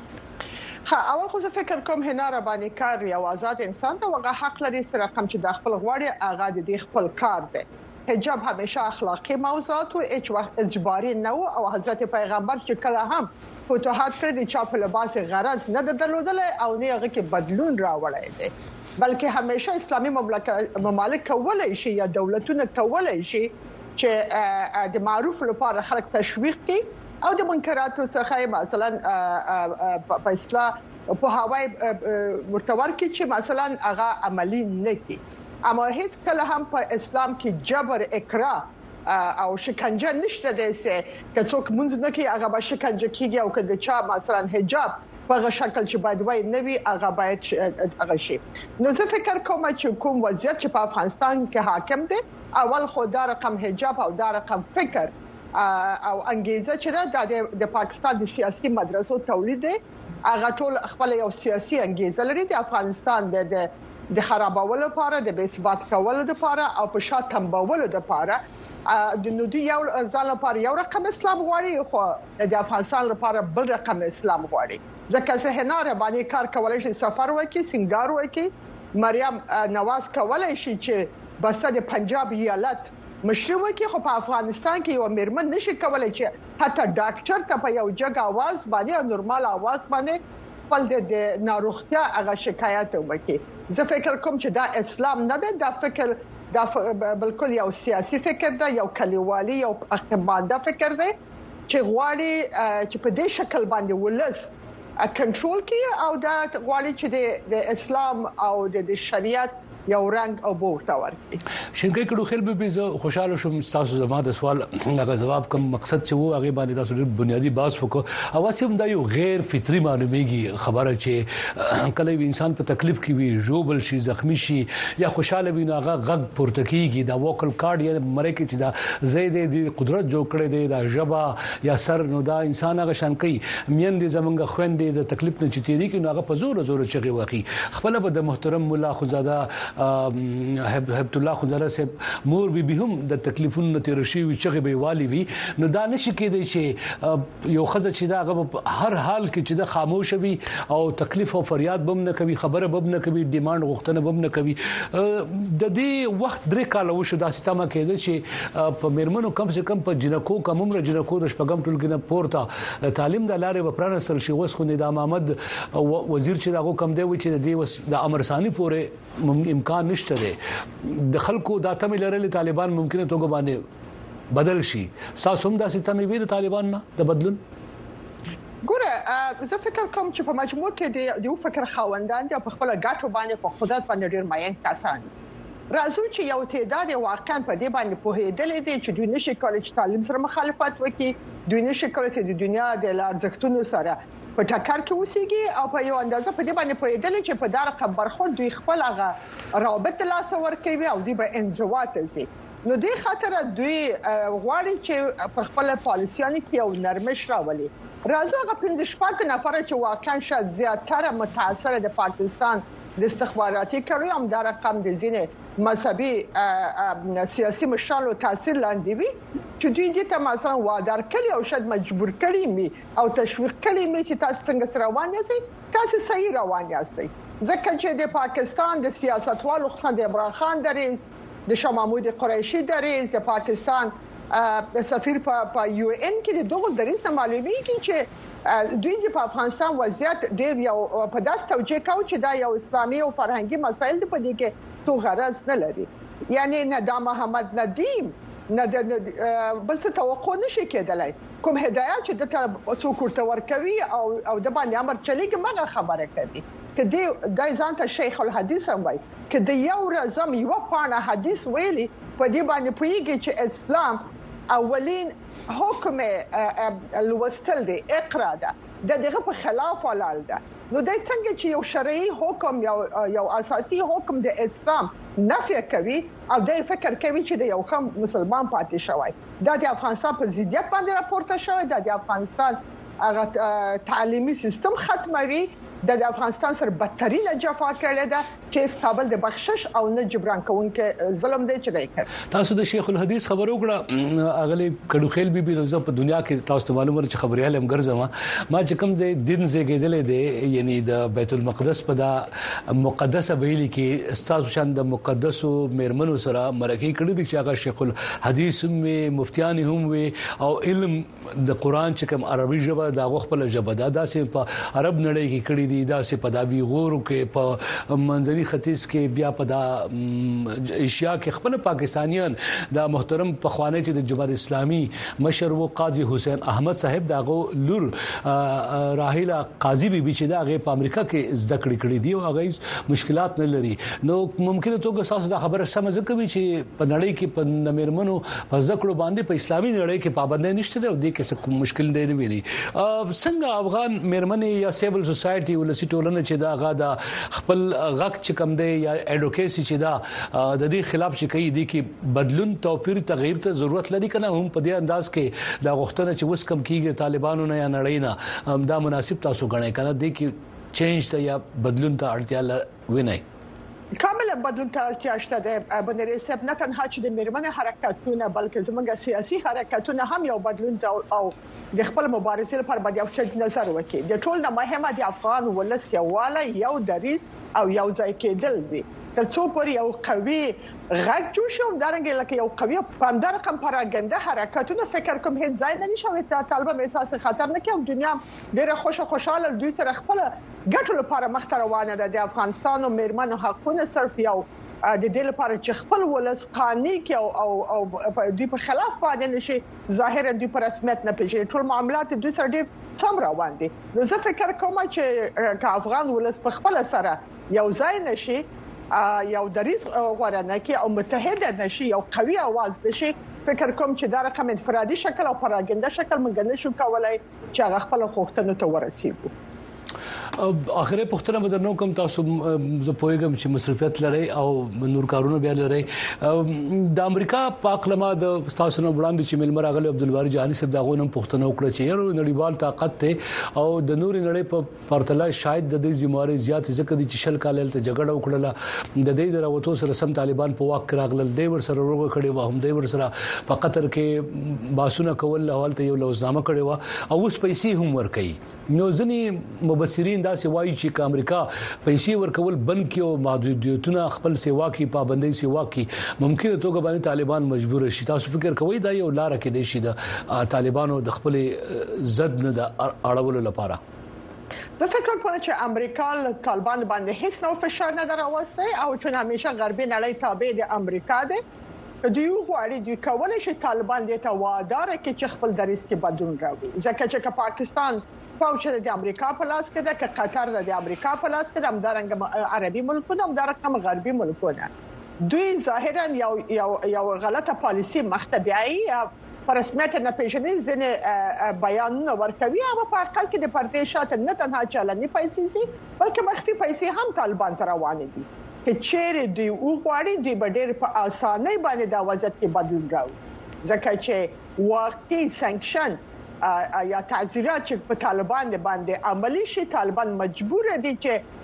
اول خو زه فکر کوم حنا ربانی کار یو آزاد انسان ته وغه حق لري سره کوم چې د خپل غوړي اغا د خپل کار دی حجاب همیشه اخلاقی موضوعات او هیڅ وخت اجباري نه او حضرت پیغمبر چې کله هم فتوحات کړی چې په لباس غرض نه درلودل او نه هغه کې بدلون راوړی دی بلکې همیشه اسلامي ممالک کولای شي یا دولتونه کولای شي چې د معروف لپاره خلک تشویق کړي او د منکراتو څخه مثلا په اصلاح په هواي مرتور کې چې مثلا هغه عملی نه کی اما هیڅ کله هم په اسلام کې جبر اکراه او شکنجه نشته دی چې څوک مونږ نه کی هغه به شکنجه کیږي او کله چې مثلا حجاب په شکل چې باید وای نوي هغه باید هغه شي نو زه فکر کوم چې کوم وضعیت چې په افغانستان کې حاکم دی اول خو دا رقم حجاب او دا رقم فکر او انګیزه چې د پاکستان د سیاسي مدرسو تولید دی هغه ټول خپل یو سیاسي انګیزه لري د افغانستان د خرابولو لپاره د بې ثبات کولو لپاره او په شا تنبولو لپاره د نودي یو ځل لپاره یو رقم اسلام غواړي خو د افغانستان لپاره بل رقم اسلام غواړي ځکه چې هنر باندې کار کولای شي سفر وکړي سنگار وکړي مریم نواز کولای شي چې بسته د پنجاب ایالت مشروع کې خو په افغانستان کې یو مرمن نشي کولای چې حتی ډاکټر ته په یو جګ आवाज باندې نورمال आवाज باندې خپل د ناروغتیا هغه شکایت وکړي زه فکر کوم چې دا اسلام نه دی دا فکر دا بالکل یو سیاسي فکر دی یو کلیوالي یو اقتماده فکر دی چې غواړي چې په دې شکل باندې ولس کنټرول کړي او دا غواړي چې د اسلام او د شریعت یو رنګ او بورته ورکړي. شنګي کډو خل به زه خوشاله شوم تاسو زما د سوال هغه جواب کوم مقصد چې وو هغه باندې تاسو ډېر بنیادی باس وکړو او واسم دا یو غیر فطری معلومیږي خبره چې کله انسان په تکلیف کې وي جوبل شي زخمی شي یا خوشاله وي نو هغه غږ پورته کیږي دا ووکل کارډ یا مړی کې چې دا زید د قدرت جوړ کړی دی دا جبا یا سر نو دا انسان هغه شان کوي میندې زمونږ خويندې د تکلیف نه چتيري کې نو هغه په زور زور چغي واقعي خپل به د محترم مولا خزاده حبت الله خزاده صاحب مور به هم د تکلیفونو تیرشي وي چغي به والی وي نو دا نشي کېدی چې یو خزه چې دا هغه هر حال کې چې دا خاموش وي او تکلیف او فریاد بم نه کوي خبره بم نه کوي ډیماند غوښتنه بم نه کوي د دې وخت درې کال وشو دا ستما کېدل چې په میرمنو کم سے کم په جنکو کم عمر جنکو د شپږم ټولګي نه پورته تعلیم د لارې په پرانستل شي وس خو نظام احمد وزیر چې دا کم دی و چې د امر ثاني پورې امکان نشته دی د خلکو د اتم لرل طالبان ممکنه توګه باندې بدل شي ساسو هم د ستمې وی د طالبان نه د بدلون ګوره زه فکر کوم چې په مجموع کې د یو فکر خاوندان د خپل ګټو باندې په خودت باندې ډیر ماین کسان راځو چې یو تعداد واقعا په دې باندې پوهېدل دي چې دوی نشي کولای چې تعلیم سره مخالفت وکړي دوی نشي کولای چې د دنیا د ارزښتونو سره په ټکر کې وسیږي او په یو اندازه په دې باندې پوهېدل چې په دار خبرخور دوی خپل هغه رابط لاس ورکوي او دوی به انزوا ته ځي نو دې خاطر دوی غواړي چې په خپل پالیسیانو کې یو نرمش راولي راځو هغه 15 نفر چې واقعا شاید زیاتره متاثر د پاکستان د استخباراتي کړیو هم دا رقم د ځینې مذهبي سیاسي مشرانو تاثیر لاندې وي چې دوی دې ته مثلا وادار کړي او شاید مجبور کړي می او تشویق کړي می چې تاسو څنګه روان یاست تاسو صحیح روان یاست ځکه چې د پاکستان د سیاستوالو خصوصا د عمران خان دریز د شاه محمود قریشي دریز د پاکستان د سفیر په یو ان کې د دوه دریز معلومیږي چې دوی د افغانستان وضعیت ډیر یو په داس توجیه کوي چې دا یو اسلامي او فرهنګي مسایل د پدې کې تو غرض نه لري یعنی نه د محمد ندیم نه د بل څه توقع نشي کېدلای کوم هدايت چې د څوک ورته ورکوي او د باندې امر چلیږي مګه خبره کوي کله د ځان ته شیخ الحدیث هم وای کله یو رزم یو پانه حدیث ویلي په دې باندې پویږي چې اسلام اولین حکم الوستل دی اقرا ده دغه په خلاف حلال ده نو د څنګه چې یو شرعي حکم یو اساسي حکم د اسلام نفي کوي او د فکر کوي چې د یو کوم مسلمان پاتې شوی د افغانستان په ضدیت باندې راپورته شوی د افغانستان هغه تعلیمي سیستم ختموي د افغانستان سره بدترینه جفا کړې ده چې قابل د بخشش او نه جبران کوونکې ظلم دی چې دی تاسو د شیخ الحدیث خبرو کړه اغلی کډو خیل بي روزه په دنیا کې تاسو معلومه چې خبريال هم ګرځم ما چې کوم ځای دین زیږیدل دي یعنی د بیت المقدس په دا مقدسه ویلي کې استاد شان د مقدسو میرمنو سره مرکه کړی دي چې هغه شیخ الحدیث هم مفتیان هم وي او علم د قران چې کوم عربي ژبه د خپل ژبه داسې په عرب نړۍ کې کړی دي داسې په دابي غورو کې په منځني ختیځ کې بیا په دا ایشیا کې خپل پاکستانیان د محترم پخوانی چې د جمهوریت اسلامي مشر و قاضي حسین احمد صاحب داغو لور راهیلا قاضي بي چې دا غي په امریکا کې زده کړې دي او هغه مشکلات نه لري نو ممکن ته تاسو دا خبره سمجه کوي چې په نړۍ کې په میرمنو په زده کړو باندې په اسلامي نړۍ کې پابندۍ نشته او د کې څه مشکل دی نه ویلي څنګه افغان میرمنې یا سیول سوسايټي ولسی ټولنه چې دا غا د خپل غک چې کم دی یا اډوکیسي چې دا د دې خلاف چې کوي دي کې بدلون توپیر تغییر ته ضرورت لري کنه هم په دې انداز کې دا غوښتنه چې وس کم کیږي طالبانو نه یا نړۍ نه دا مناسب تاسو غنئ کنه دي کې چینج ته یا بدلون ته اړتیا ویني کامل بدلون ته اړتیا شته د بنري سپ نه تنها چې د میرمنې حرکتونه بلکې زموږ سیاسي حرکتونه هم یو بدلون ته او د خپل مبارزې لپاره باید یو نظر وکړي د ټول نه مهمه د افغان ولس یواله یو دریز او یو ځای کېدل دي ترڅو پر یو قوي غږ جوړ شي درنګ لکه یو قوي پاندر کم پراګنده حرکتونه فکر کوم هیڅ ځای نه نشوي ته طالبان احساس خطر نه کوي دنیا ډیره خوشاله دوی سره خپل ګټو لپاره مخ ته روانه ده د افغانستان او میرمنو حقونه صرف یو د دې لپاره چې خپل ولس قانوني کې او دوی په خلاف باندې نشي ظاهرا دوی په رسمیت نه پیژني ټول معاملات دوی سره ډېر سم روان دي. نو زه فکر کوم چې افغان ولس په خپل سره یو ځای نشي یو دریځ غوړه نه کې او متحد نشي یو قوي आवाज نشي فکر کوم چې دا رقم انفرادي شکل او پراګنده شکل موږ نه شو کولای چې هغه خپل خوښتنو ته ورسیږو. اخره پښتنه بدرنو کوم تاسو زه پوهیږم چې مصرفیت لري او نور کارونه بیا لري د امریکا پاکلمه د تاسو نه وړاندې چې ملمر اغلی عبدالباری جهاني صاحب دا غوونم پښتنه وکړه چې یو نړیوال طاقت ته او د نور نړۍ په پرتله شاید د دې ذمہواری زیات ذکر دي چې شل کال ته جګړه وکړه د دې دروته سره سم طالبان په واک راغلل دی ور سره روغه کړي و هم دی ور سره په قطر کې باسونه کول حواله یو لوزنامه کړي و او اوس پیسې هم ور کوي. نو ځنی مبصرین دا سوایي چې امریکا پیسې ورکول بند کې او محدودیتونه خپل سیوا کې پابندۍ سیوا کې ممکن توګه باندې طالبان مجبور شي. تاسو فکر کوئ دا یو لار کې دی شي د طالبانو د خپل ضد نه د اړولو لپاره؟ زه فکر کوم چې امریکا طالبان باندې هیڅ نو فشار نه دراوسته او چې همیشه غربي نړۍ تابع د امریکا ده. دوی غواړي دوی کولای شي طالبان دې ته وعده راکړي چې خپل دریځ کې بدلون راوړي ځکه چې پاکستان فوج د امریکا په لاس کې ده ک قطر د امریکا په لاس کې ده همدارنګه عربي ملکونه همدارنګه غربي ملکونه دوی ظاهرا یو غلطه پالیسی مختبعي پر رسمیت نه پیژنې ځنه بیانونه ورکوي او په حقیقت کې د پردې شاته نه تنها چلني پیسې سي بلکې مخفي پیسې هم طالبان ته روانې دي چې چیرې دوی وغواړي دوی به ډېر په اسانۍ باندې د وضعیت کې بدلون راوړي ځکه چې واقعي سانکشن یا تعزیرات چې په طالبان باندې عملی شي طالبان مجبور دي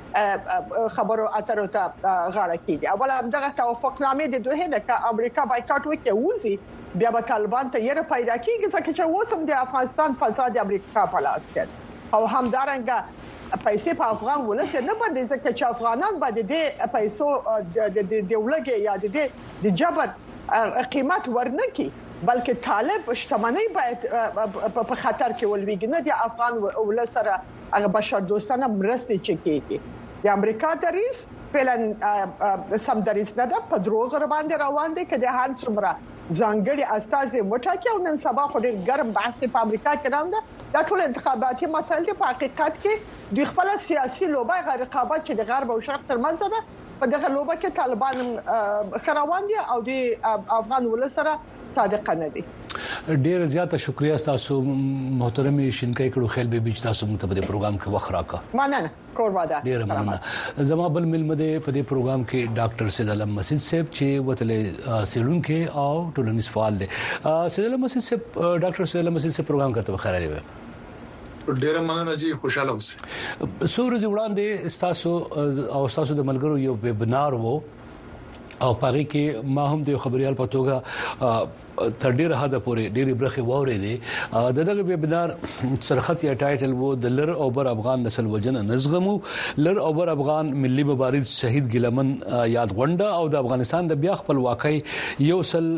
چې خبرو اترو ته غاړه کړي. اول همدغه توافقنامه د دوه نه ک امریکا بایکاټ وکړي وزي بیا به طالبان ته یې پیدا کیږي ځکه چې اوسم د افغانستان فضا د امریکا په لاس کې او همدارنګه پیسې په افغان ولس نه باندې ځکه چې افغانان باندې د پیسو د دولګي یا د جبر قیمت ورنکي بلکې طالب شتمنۍ باید په خطر کې ولويږي نه د افغان ولس سره هغه بشر دوستانه مرستې چکیږي. د امریکا دریس فعلا سم دریس نه ده په دروغ باندې روان دي کله هر څومره ځانګړي استازي مټاکي او نن سبا خو ډېر ګرم بحث په امریکا کې روان ده ټول انتخاباتي مسایل په حقیقت کې د خپل سیاسي لوبه غیر رقابت چې د غرب او شرق ترمنځ ده په دغه لوبه کې طالبان خروان دي او د افغان ولس سره صادق نه دي. ډیر زیاته شکریا تاسو محترم شینکای کړو خیل به بیچ تاسو مو ته په پروګرام کې وخت راکا مننه قرباده ډیر مننه. زما بل ملمده په دې پروګرام کې ډاکټر سید علم مسجد صاحب چې وتله سیلون کې او ټولنیز فعال دي. سید علم مسجد صاحب ډاکټر سید علم مسجد صاحب پروګرام کرتے بخیر لري ډیر مننه جی خوشاله اوسئ. سورج وړاندې تاسو او تاسو د ملګرو یو ویبینار وو او پاره کې ما هم د خبريال په توګه تر ډیره حد پورې ډیره برخه ووري دي دغه ویبینار سرخط یا ټایټل وو د لر او بر افغان نسل وجنه نزغمو لر او بر افغان ملي مبارز شهید ګلمن یاد غونډه او د افغانستان د بیا خپل واقعي یو سل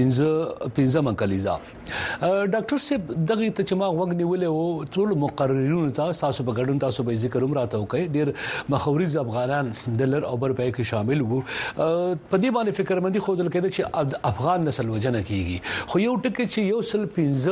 15 مکلیزا. ډاکټر صاحب دغه ته چې ما وګ نیولې وو ټول مقررینو ته تاسو په ګډون تاسو به ذکر هم راته وکړي ډیر مخاورز افغانان د لر او بر په کې شامل وو په دې باندې فکرمندي خو دل کېده چې افغان نسل وجنه کیږي خو یو ټکی چې یو سل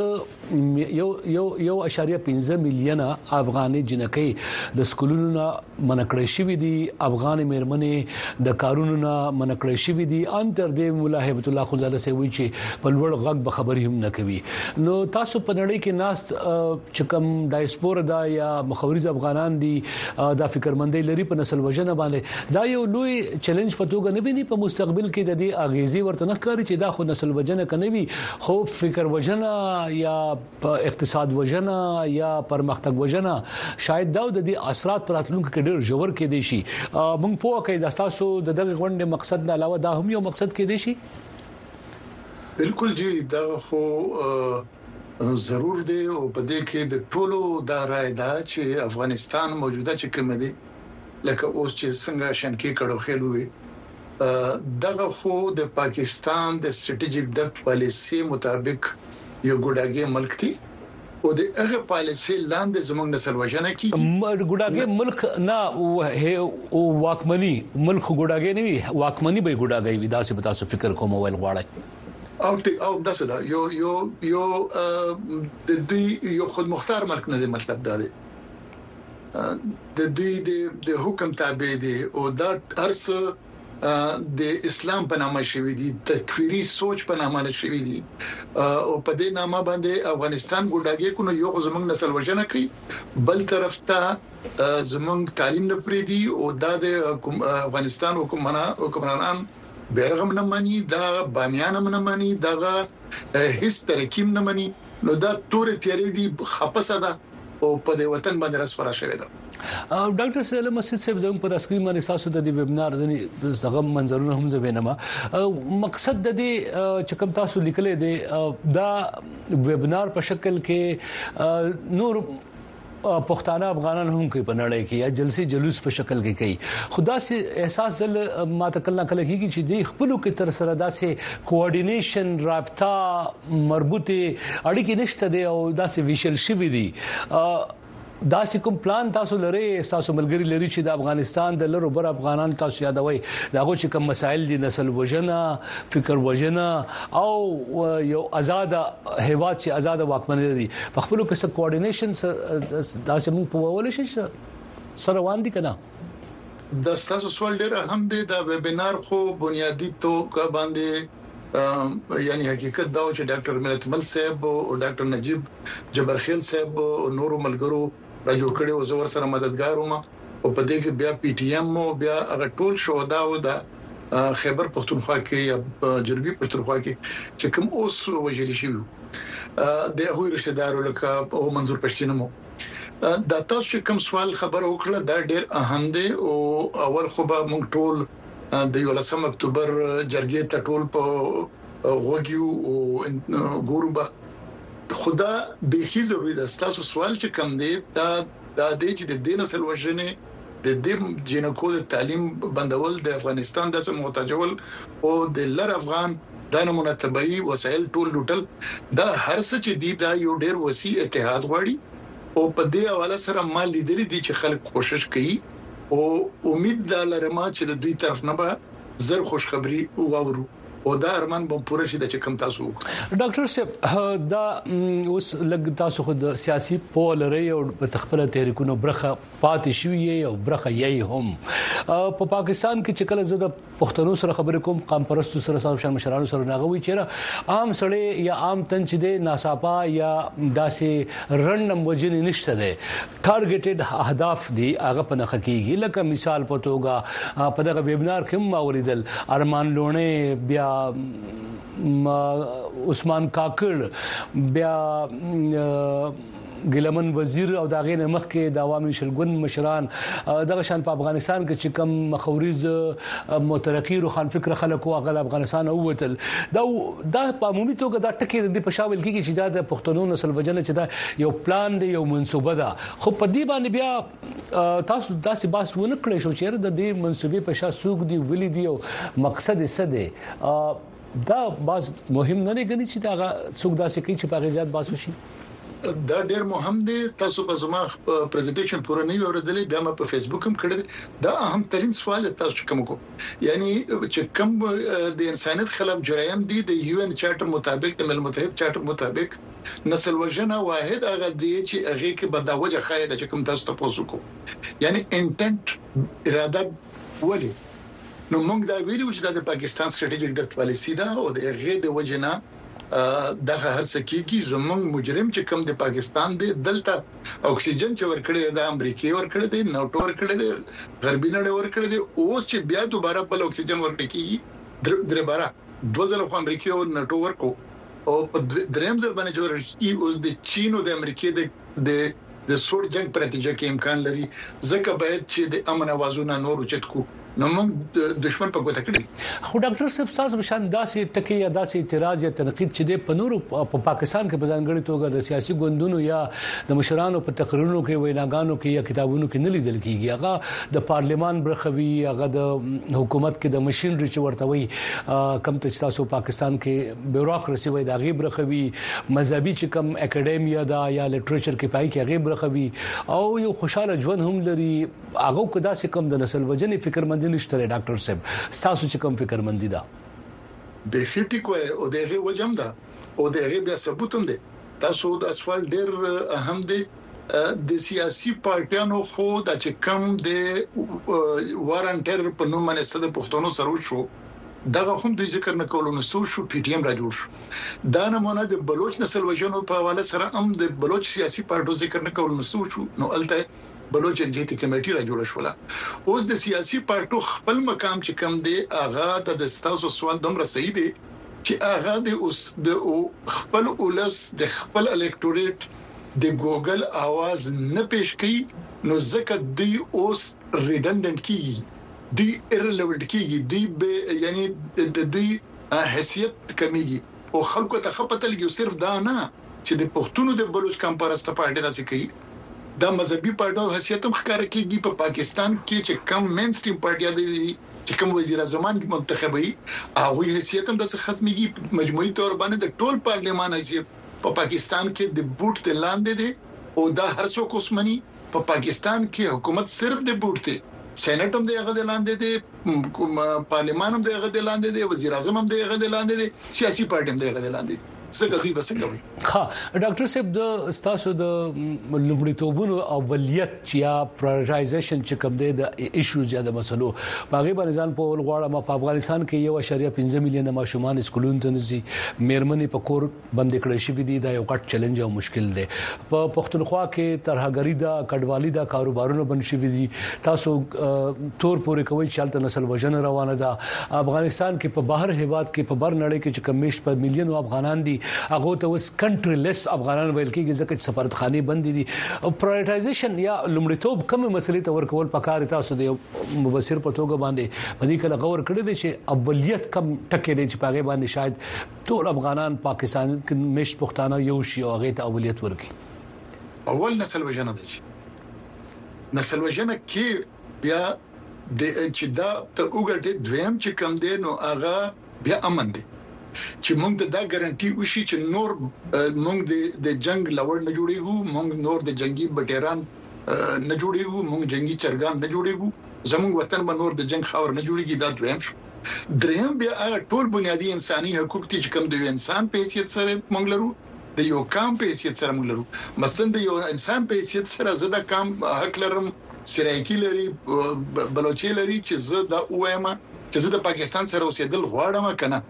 1.15 میلیونه افغاني جنکې د سکولونو منکړې شوې دي افغان مېرمنې د کارونو منکړې شوې دي ان تر دې مولا هیبت الله خزاله سي وی چې په لوړ غږ به خبرې هم نه کوي. نو تاسو په نړۍ کې ناست چې کوم ډایسپورا دا یا مخاورز افغانان دي دا فکرمندۍ لري په نسل وجنه باندې دا یو لوی چیلنج په توګه نه ویني په مستقبل کې د دې اغیزي ورته نه کوي چې دا خو نسل وجنه کني خو فکر وجنه یا په اقتصاد وجنه یا پرمختګ وجنه شاید دا د دې اثرات پر راتلونکو کې ډېر ژور کې دي شي. موږ په واقع د تاسو د دغه غونډې مقصد نه علاوه دا هم یو مقصد کې دي شي. بالکل جی دا خو ضرور دی او په دې کې د ټولو دا رائے ده چې افغانستان موجوده چې کوم دی لکه اوس چې څنګه شنکې کړو خېلوي دغه خو د پاکستان د سټریټیجیک ډک پالیسی مطابق یو ګډاګي ملک دی او د هغه پالیسي لاندې زموږ نسل وژنه کیږي ګډاګي ملک نه او واکمنی ملک ګډاګي نه وي واکمنی به ګډاګي وي دا څه به تاسو فکر کوم ویل غواړئ او داسې دا یو د دې یو خود مختار ملک نه دی مطلب دا دی د دې د حکم تابع دي او دا ارس د اسلام په نامه شوی دي تکفیری سوچ په نامه شوی دي او په دې نامه باندې افغانستان ګډاګي کو نو یو زمنګ نسل وژنه کوي بل طرف ته زمنګ تعلیم نه پریدي او دا د افغانستان حکومران بیرغم نه مانی دا بامیان نه مانی دا هیڅ ترکیم نه مانی نو دا تور تیری دي خپسه ده او په دې وطن باندې رسوره شوی ده ډاکټر سلیم مسجد صاحب د په اسکرین باندې تاسو د دې ویبینار ځنی زغم منظرونه هم زبینما مقصد د دې چې کوم تاسو لیکلې دي دا ویبینار په شکل کې نور پښتانه افغانان هم کوي په نړۍ کې یا جلسې جلوس په شکل کې کوي خدا سي احساس زل ما تکلنا کله کېږي چې د خپلو کې تر سره داسې کوارډینیشن رابطه مربوطه اړیکې نشته دي او داسې ویشل شوی دي دا کوم پلان تاسو لري تاسو ملګری لري چې د افغانستان د لرو بر افغانان تاسو یادوي داغه چې کوم مسایل دي نسل وژنه فکر وژنه او یو آزاد هیواد چې آزاد واکمنۍ دي په خپل کې څه کوارډینیشن تاسو موږ په وول شي سره وان دي کنه د تاسو سوال ډیر اهم دی دا ویبینار خو بنیادی توګه باندې یعنی حقیقت دا چې ډاکټر ملت مل صاحب او ډاکټر نجیب جبرخیل صاحب او نورو ملګرو را جوړ کړي او زور سره مددگار ومه او په دې کې بیا پی ټی ایم او بیا هغه ټول شو دا او د خیبر پختونخوا کې یا جنوبي پختونخوا کې چې کوم اوس وجلی شي د هغوی رشتہ دارو لکه او منظور پښتینمو دا تاسو کوم سوال خبر وکړه دا ډېر اهم دی او اول خو به موږ ټول د 11 اکتوبر جرګې ته ټول په وګیو او ګوربه خدا به هي ضروري ده تاسو سوال چې کوم دی دا د دې چې د دین اصل وژنې د دې جنکو د تعلیم بندول د افغانستان د محتاجول او د لر افغان د نمونه طبي وسایل ټول لوټل دا هر څه چې دی دا یو ډېر وسیع اتحاد غواړي او په دې حواله سره مال لیدلې دي چې خلک کوشش کوي او امید دا لرم چې د دوی طرف نه به زر خوشخبری واورو او دا ارمان به پوره شي د چکم تاسو ډاکټر صاحب دا اوس لګ تاسو خود سیاسي پول لري او تخپل تحریکونو برخه پاتې شوی او برخه یې هم په پاکستان کې چې کله زده پښتنو سره خبرې کوم قام پرستو سره شان مشرانو سره ناغوي چیرې عام سړی یا عام تن چې د ناصاپا یا داسې رندم وجنې نشته ده ټارګټډ اهداف دي هغه په نخ کېږي لکه مثال په توګه په دغه ویبینار کې ما ولیدل ارمان لونه بیا عثمان کاکړ بیا ګلمن وزیر او داغه مخ کې د عوامي شلګون مشران دغه شان په افغانستان کې چې کم مخاورز مترقي روخان فکر خلکو هغه افغانستان اوتل دا په عمومي توګه دا ټکی د پښاول کې چې دا د پښتنو نسل وجنه چې دا یو پلان دی یو منسوبه ده خو په دې باندې بیا تاسو داسې باس ونه کړی شو چې د دې منسوبې په شا سوق دی ولې دی او مقصد یې څه دی دا باز مهم نه نه غني چې دا څوک داسې کوي چې په غیزات باسو شي دا ډېر مهم دی تاسو په زما پریزنټیشن پوره نه اوریدلې بیا ما په فیسبوک هم کړی دا اهم ترين سوال تاسو کوم کو یعنی چې کوم د انسانيت خلاف جرایم دي د یو ان چارټر مطابق د ملل متحد چارټر مطابق نسل وژنه واحد هغه دی چې هغه کې بداوجه خایده چې کوم تاسو تاسو کو یعنی انټنټ اراده ولې نو موږ دا ویلو چې د پاکستان سټریټیجیک ډټ پالیسی دا او د هغه د وجنه دغه هر څه کیږي زمونږ مجرم چې کوم د پاکستان دی دلته اکسیجن چې ورکړي د امریکای ورکړي دی نوټ ورکړي دی غربي نړۍ ورکړي دی اوس چې بیا دوباره بل اکسیجن ورکړي درباره 2000 خو امریکای او نوټ ورکو او دریم ځل باندې جوړ اوس د چین او د امریکای د سور جنگ په نتیجه کې امکان لري ځکه باید چې د امن اوازونه نور اوچت کو نو موږ دشمن په ګوته کړی خو ډاکټر صاحب تاسو بشان داسې ټکی یا داسې اعتراض یا تنقید چې د پنورو په پاکستان کې په ځانګړي توګه د سیاسي ګوندونو یا د مشرانو په تقریرونو کې ویناګانو کې یا کتابونو کې نه لیدل کیږي هغه د پارلیمان برخوي هغه د حکومت کې د ماشينري چې ورتوي کم ته تاسو پاکستان کې بیوروکراسي وای د غیب برخوي مذهبي چې کم اکیډمیا دا یا لټریچر کې پای کې غیب برخوي او یو خوشاله ژوند هم لري هغه کدا سه کم د نسل وجنې فکرمند نشته ډاکټر صاحب تاسو چې کوم فکرمندي ده د فټیکو او دغه وجم ده او دغه بیا ثبوت هم ده تاسو د اسفال ډیر اهم دي د سیاسي پارټیانو خو د چې کم د وارنټر په نوم باندې د پښتونو سره شو دغه هم د ذکر نه کولو نو شو پی ټی ایم را جوړ شو دا نمونه د بلوچ نسل وجنو په حواله سره هم د بلوچ سیاسي پارټو ذکر نه کولو نو شو نو الته بلوچ جیتی کمیټي را جوړه شوله اوس د سیاسي پارټو خپل مقام چې کم دی اغا د تاسو سوال دومره صحیح دی چې اغا د اوس د خپل اولس د خپل الکټوریټ د ګوګل आवाज نه پېښ کړي نو ځکه دی اوس ریډنډنټ کیږي دی ایرلیونټ کیږي دی یعنی د دوی حیثیت کمیږي او خلکو ته خپته لګي صرف دا نه چې د پښتونو د بلوچ کم پرسته پارټي داسې کوي دا مذهبي پارټو حیثیت هم ښکار کیږي په پاکستان کې چې کم مین سټریم پارټي دي چې کوم وزیر اعظم منتخبي هغه حیثیت هم د ختميږي مجموعي تور باندې د ټول پارلمان حیثیت په پاکستان کې د بوټ ته لاندې دي او دا هر څوک اوسمني په پاکستان کې حکومت صرف د بوټ ته سېنات هم دغه د لاندې دي پارلمان هم دغه د لاندې دي وزیر اعظم هم دغه د لاندې دي سیاسي پارټي هم دغه د لاندې دي څنګه دوی بسنګوي ها ډاکټر صاحب د استاسو د لومړیتوبونو اولیت چې یا پرایورټایزیشن چې کوم دی د ایشوز یا د مسلو باغې باندې ځان په ولغواړه ما په افغانستان کې 1.5 میلیون ماشومان سکولونو ته نزي مېرمنې په کور بند کړی شي دي دا یو غټ چیلنج او مشکل دی په پښتونخوا کې ترهګری دا کډوالي دا کاروبارونه بند شي دي تاسو تور پورې کوي چې تل نسل وژنه روانه ده افغانستان کې په بهر هیواد کې په بر نړۍ کې چې کمیش په میلیون افغانان دي هغه ته وس کنټری لیس افغانان ویل کېږي ځکه چې سفارتخانه بند دي او پرایورټایزیشن یا لومړیتوب کوم مسلې ته ورکول پکار تاسو د مبصر په توګه باندې باندې کله غور کړی دي چې اولیت کم ټکي دي چې پاګې باندې شاید ټول افغانان پاکستان کې مش پښتانه یو شی او هغه ته اولیت ورکړي اول نسل وژنه دي نسل وژنه کې بیا د چې دا ته وګټه دویم چې کم دي نو هغه بیا امن دي چې موږ دا ګارانټي وشي چې نور موږ د جنگ لوړ نه جوړیږو موږ نور د جنگي بټیران نه جوړیږو موږ جنگي چرګان نه جوړیږو زموږ وطن به نور د جنگ خاور نه جوړیږي دا دویم شو دریم بیا ټول بنیادی انساني حقوق چې کوم د انسان په حیثیت سره موږ لرو د یو کام په حیثیت سره موږ لرو مثلا د یو انسان په حیثیت سره زده کام حق لرم سرایکی لري بلوچي لري چې زه دا وایم چې زه د پاکستان سره اوسېدل غواړم کنه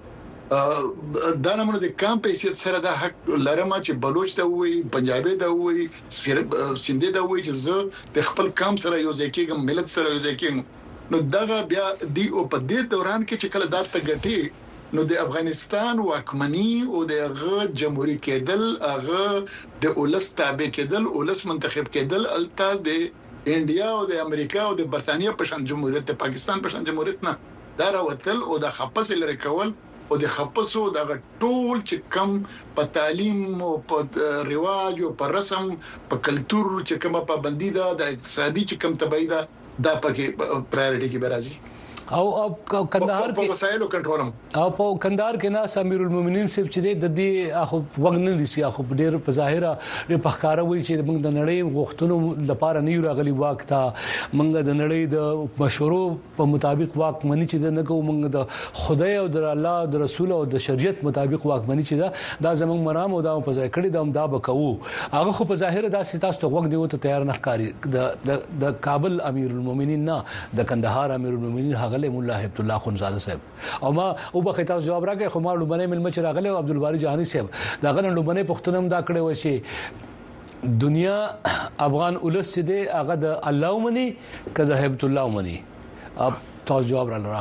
دا نمونه د کام په حیثیت سره د حق لرم چې بلوچ ته وي پنجابي ته وي سندي ته وي چې زه د خپل کام سره یو ځای کېږم ملت سره یو ځای کېږم نو دغه بیا دی او په دې دوران کې چې کله دا تګټي نو د افغانستان واکمنی او د جمهوریت کېدل هغه د اولس تابع کېدل اولس منتخب کېدل الته د انډیا او د امریکا او د برتانیې په شان جمهوریت د پاکستان په شان جمهوریت نه دا راوتل او د خپس لري کول او د خپسو د ټول چې کم په تعلیم او په رواج او په رسم په کلچر چې کومه پابندي ده د اقتصادي چې کم تبعیض دا پکې پرایورټي کې برازي او کندهار کې وسایلو کنټرولم او په کندهار کې ناس امیر المؤمنین صاحب چې د دې اخو وګنن دي سي اخو ډېر په ظاهره ډېر پخکاره وي چې موږ د نړۍ غوښتنو لپاره نه راغلي واک ته موږ د نړۍ د مشورو په مطابق واک منی چې نه کوو موږ د خدای او د الله د رسول او د شریعت مطابق واک منی چې دا زموږ مرام او دا په ځای کړی دا بکوو هغه خو په ظاهره دا ستاسو ته وګ دی ته تیار نه ښکاری د کابل امیر المؤمنین نه د کندهار امیر المؤمنین هغه مولا عبد الله خنزاده صاحب او ما او به تاسو جواب راکې خو ما لوبنه ملمه چې راغله عبد الباری جهانی صاحب دا غن لوبنه پښتون هم دا کړي و چې دنیا افغان اولس دې هغه د الله ومني کده عبد الله ومني اب تاسو جواب را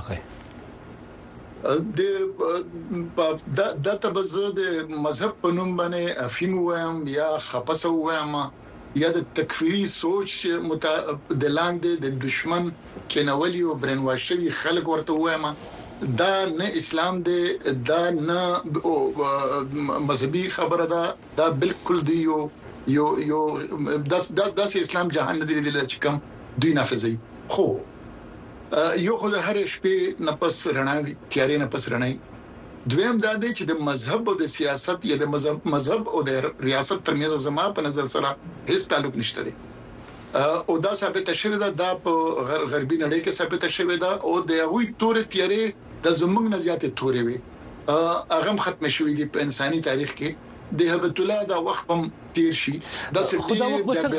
راکې د تبزه د مذهب په نوم باندې افیم وایم یا خپس وایم یا د تکفیری سوچ د لاندې د دشمن کینولي او برین واشوي خلک ورته وایم دا نه اسلام دی دا نه مذهبي خبره ده دا بالکل دی یو داس اسلام جهان دی چې کوم دوی نافذي خو یو خو هر شپه نفس رڼاوي تیارې نفس رڼای دویم دا دی چې د مذهب او د سیاست یا د مذهب او د ریاست ترمنځ زما په نظر سره هیڅ تعلق نشته دی او دا ثابت شوی دا په غربي نړۍ کې ثابت شوی دا او د هغوی تور تیارې د زمنګ نه زیاتې تورې وي هغه ختم شوی دی په انساني تاریخ کې د هبت الله دا وخت هم تیر شي دا خدا وخت بسنګ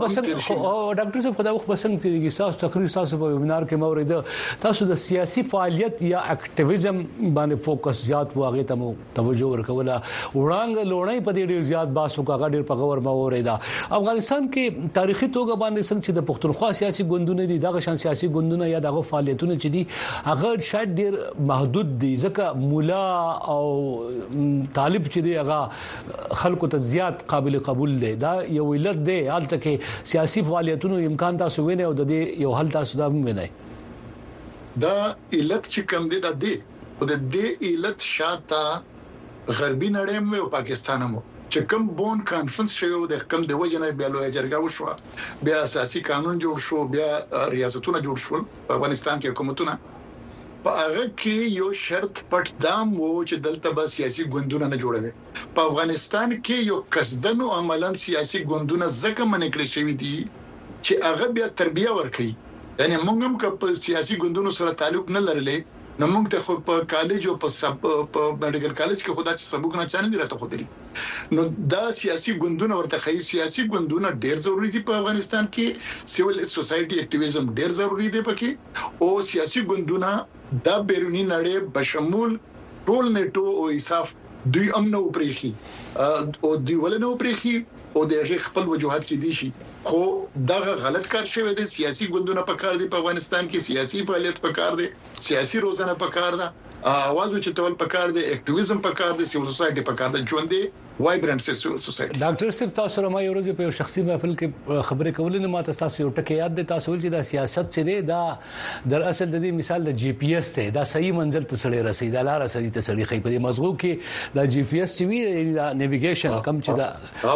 او ډاکټر صاحب خدا وخت بسنګ تیریږي تاسو تقریر تاسو په ویبینار کې مورید تاسو د سیاسي فعالیت یا اکټیویزم باندې فوکس زیات واغې ته توجه ورکوله وړاندې لوړې په دې ډیر زیات باسو کاغه ډیر په غور مورید افغانستان کې تاریخي توګه باندې څنګه چې د پښتونخوا سیاسي ګوندونه دي دغه شان سیاسي ګوندونه یا دغه فعالیتونه چې دي هغه شاید ډیر محدود دي ځکه مولا او طالب چې دی هغه خلکو ته زیات قابل قبول دی دا یو علت دی حالت کې سیاسي فعالیتونو امکان تاسو وینئ او د دې یو حل تاسو دا وینئ دا علت چې کوم دی دا دی او د دې علت شاته غربي نړۍ او پاکستان مو چې کوم بون کانفرنس شوی د کوم د وجنه بیا لوی جرګه وشو بیا اساسي قانون جوړ شو بیا ریاستونه جوړ شول په افغانستان کې حکومتونه په هغه کې یو شرط پټ دام وو چې دلته به سیاسي ګوندونه نه جوړوي په افغانستان کې یو قصدن او عملاً سیاسي ګوندونه ځکه منې کړی شوی دي چې هغه بیا تربیه ورکړي یعنی موږ هم که په سیاسي ګوندونو سره تعلق نه لرلې نو موږ ته خو په کالج او په میډیکل کالج کې خدای چې سبق نه چانه دي راته خو دي نو دا سیاسي ګوندونه ورته خي سیاسي ګوندونه ډېر ضروری دي په افغانستان کې سیول سوسايټي اکټیویزم ډېر ضروری دی پکې او سیاسي ګوندونه دا بیرونی نړۍ بشمول ټول نیټو او ایساف دوی امنو پریخي او دوی ولنو پریخي او د خپل وجوهات کې دي شي خو دا غلط کار شوی دی سیاسي ګوندونه په کار دي په افغانستان کې سیاسي فعالیت په کار دي سیاسي روزانه په کار ده आवाज چتول په کار دي اکټیویزم په کار دي سیول سوسايټي په کار دي ژوندې وایبرنت سوسايټي ډاکټر صاحب تاسو سره ما یو ورځ په شخصي محفل کې خبرې کولې نه ماته تاسو یو ټکی یاد دي تاسو چې دا سیاست چې دی دا در اصل د دې مثال د جی پی ایس ته دا صحیح منزل ته سړی رسید لار سړی ته سړی خې په مزغو کې دا جی پی ایس چې وی دا نیویګیشن کم چې دا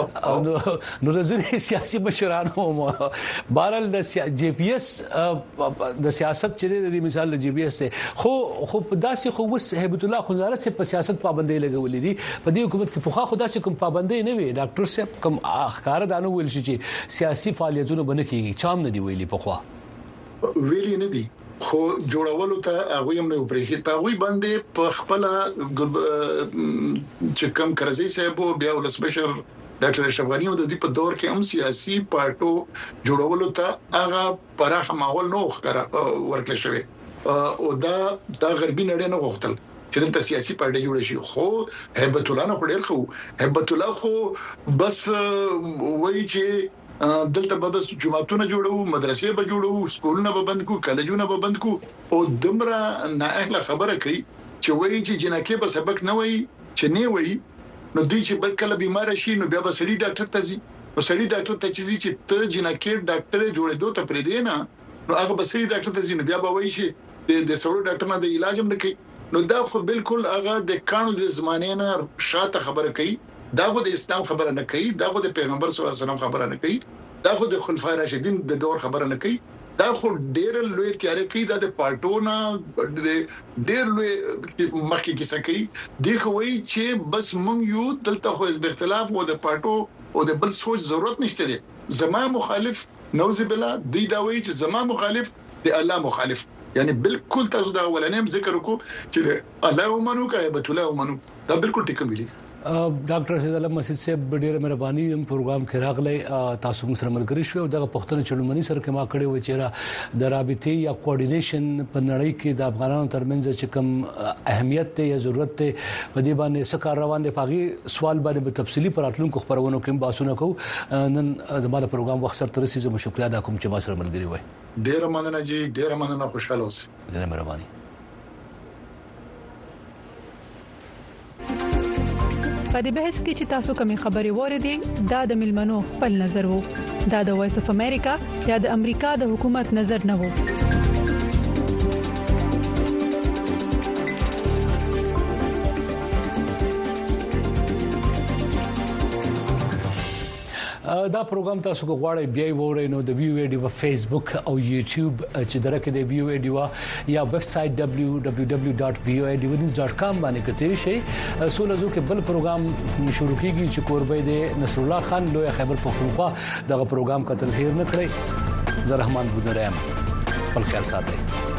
نو رزري سیاسي مشرانو بهرال د جی پی ایس د سیاست چې دی د مثال د جی پی ایس ته خو داسې خو وس هیبت الله خنزاره سے په سیاست پابندۍ لګولې دي په دې حکومت کې په خدا چې کوم پابندۍ نه وي ډاکټر صاحب کوم اخکار دانو ویل شي چې سیاسي فعالیتونه بنه کیږي چام نه دی ویلي په خوا ویلي نه دي خو جوړولو ته هغه هم نه پرېخي په هغه باندې په خپل چې کوم کرزي صاحب بیا ولسمشر ډاکټر اشرف غنی د دې په دور کې هم سیاسي پارټو جوړولو ته هغه پراخ ماحول نو ورکړل شوی او دا غربي نړۍ نه غوښتل چې دلته سیاسي پارټي جوړ شي خو هیبت الله نه خډیر خو هیبت الله خو بس وایي چې دلته به بس جماعتونه جوړو مدرسې به جوړو سکولونه به بند کو کالجونه به بند کو او دمره نه اهله خبره کوي چې وایي چې جنکه به سبق نه وایي چې نه وایي نو دوی چې بل کله بیمار شي نو بیا به سړي ډاکټر ته ځي او سړي ډاکټر ته چې ته جنکه ډاکټر جوړېدو ته پرې دی نه نو هغه به سړي ډاکټر ته ځي نو بیا به وایي چې د سړو ډاکټر نه د علاج هم نه کوي نو دا خو بالکل هغه د کانو د زمانه نه شاته خبره کوي دا خو د اسلام خبره نه کوي دا خو د پیغمبر صلی الله علیه وسلم خبره نه کوي دا خو د خلفای راشدین د دور خبره نه کوي دا خو ډېر لوی تیارې کوي دا د پارټونا ډېر لوی مخکې کیسه کوي دی خو وایي چې بس مونږ یو دلته خو از اختلاف او د پارټو او د بل سوچ ضرورت نشته دی زما مخالف نوذ بالله دی دا وایي چې زما مخالف د الله مخالف یعنی بالکل تاسو دا ولنیم ذکر وکړو چې الله ومنو کا هیبت الله ومنو دا بالکل ټیک ملي ډاکټر سید علم مسجد صاحب ډیره مهرباني هم پروګرام کې راغلی تاسو موږ سره ملګری شو دغه پښتنه چلمنی سره کې ما کړی و چې د رابطې یا کوارډینیشن په نړۍ کې د افغانانو ترمنځ چې کوم اهمیت ته یا ضرورت ته په دې باندې سکار روان دي پاغي سوال باندې په تفصیلی پراتلونکو خبرونو کې باسونه کو نن زموږ پروګرام وخت سره ترسي زه شکریا ادا کوم چې ما سره ملګری وای ډیره مننه جی ډیره مننه خوشاله اوسئ ډیره مهرباني په دې بحث کې چې تاسو کومې خبرې وریدي دا د ملمنو خپل نظر وو دا د وایس اف امریکا یا د امریکا د حکومت نظر نه وو. دا پروګرام تاسو کو غواړئ بیا وورئ نو د ویو ای ډی په فیسبوک او یوټیوب چې درکې د ویو ای ډی یا ویب سټ www.voanews.com باندې کتئ شي. سولزو کې بل پروګرام شروع کیږي چې قربې د نصر الله خان لوی خیبر پختونخوا دغه پروګرام کتل هیر نه کړی. زه رحمان بودرم خپل خیال ساتئ.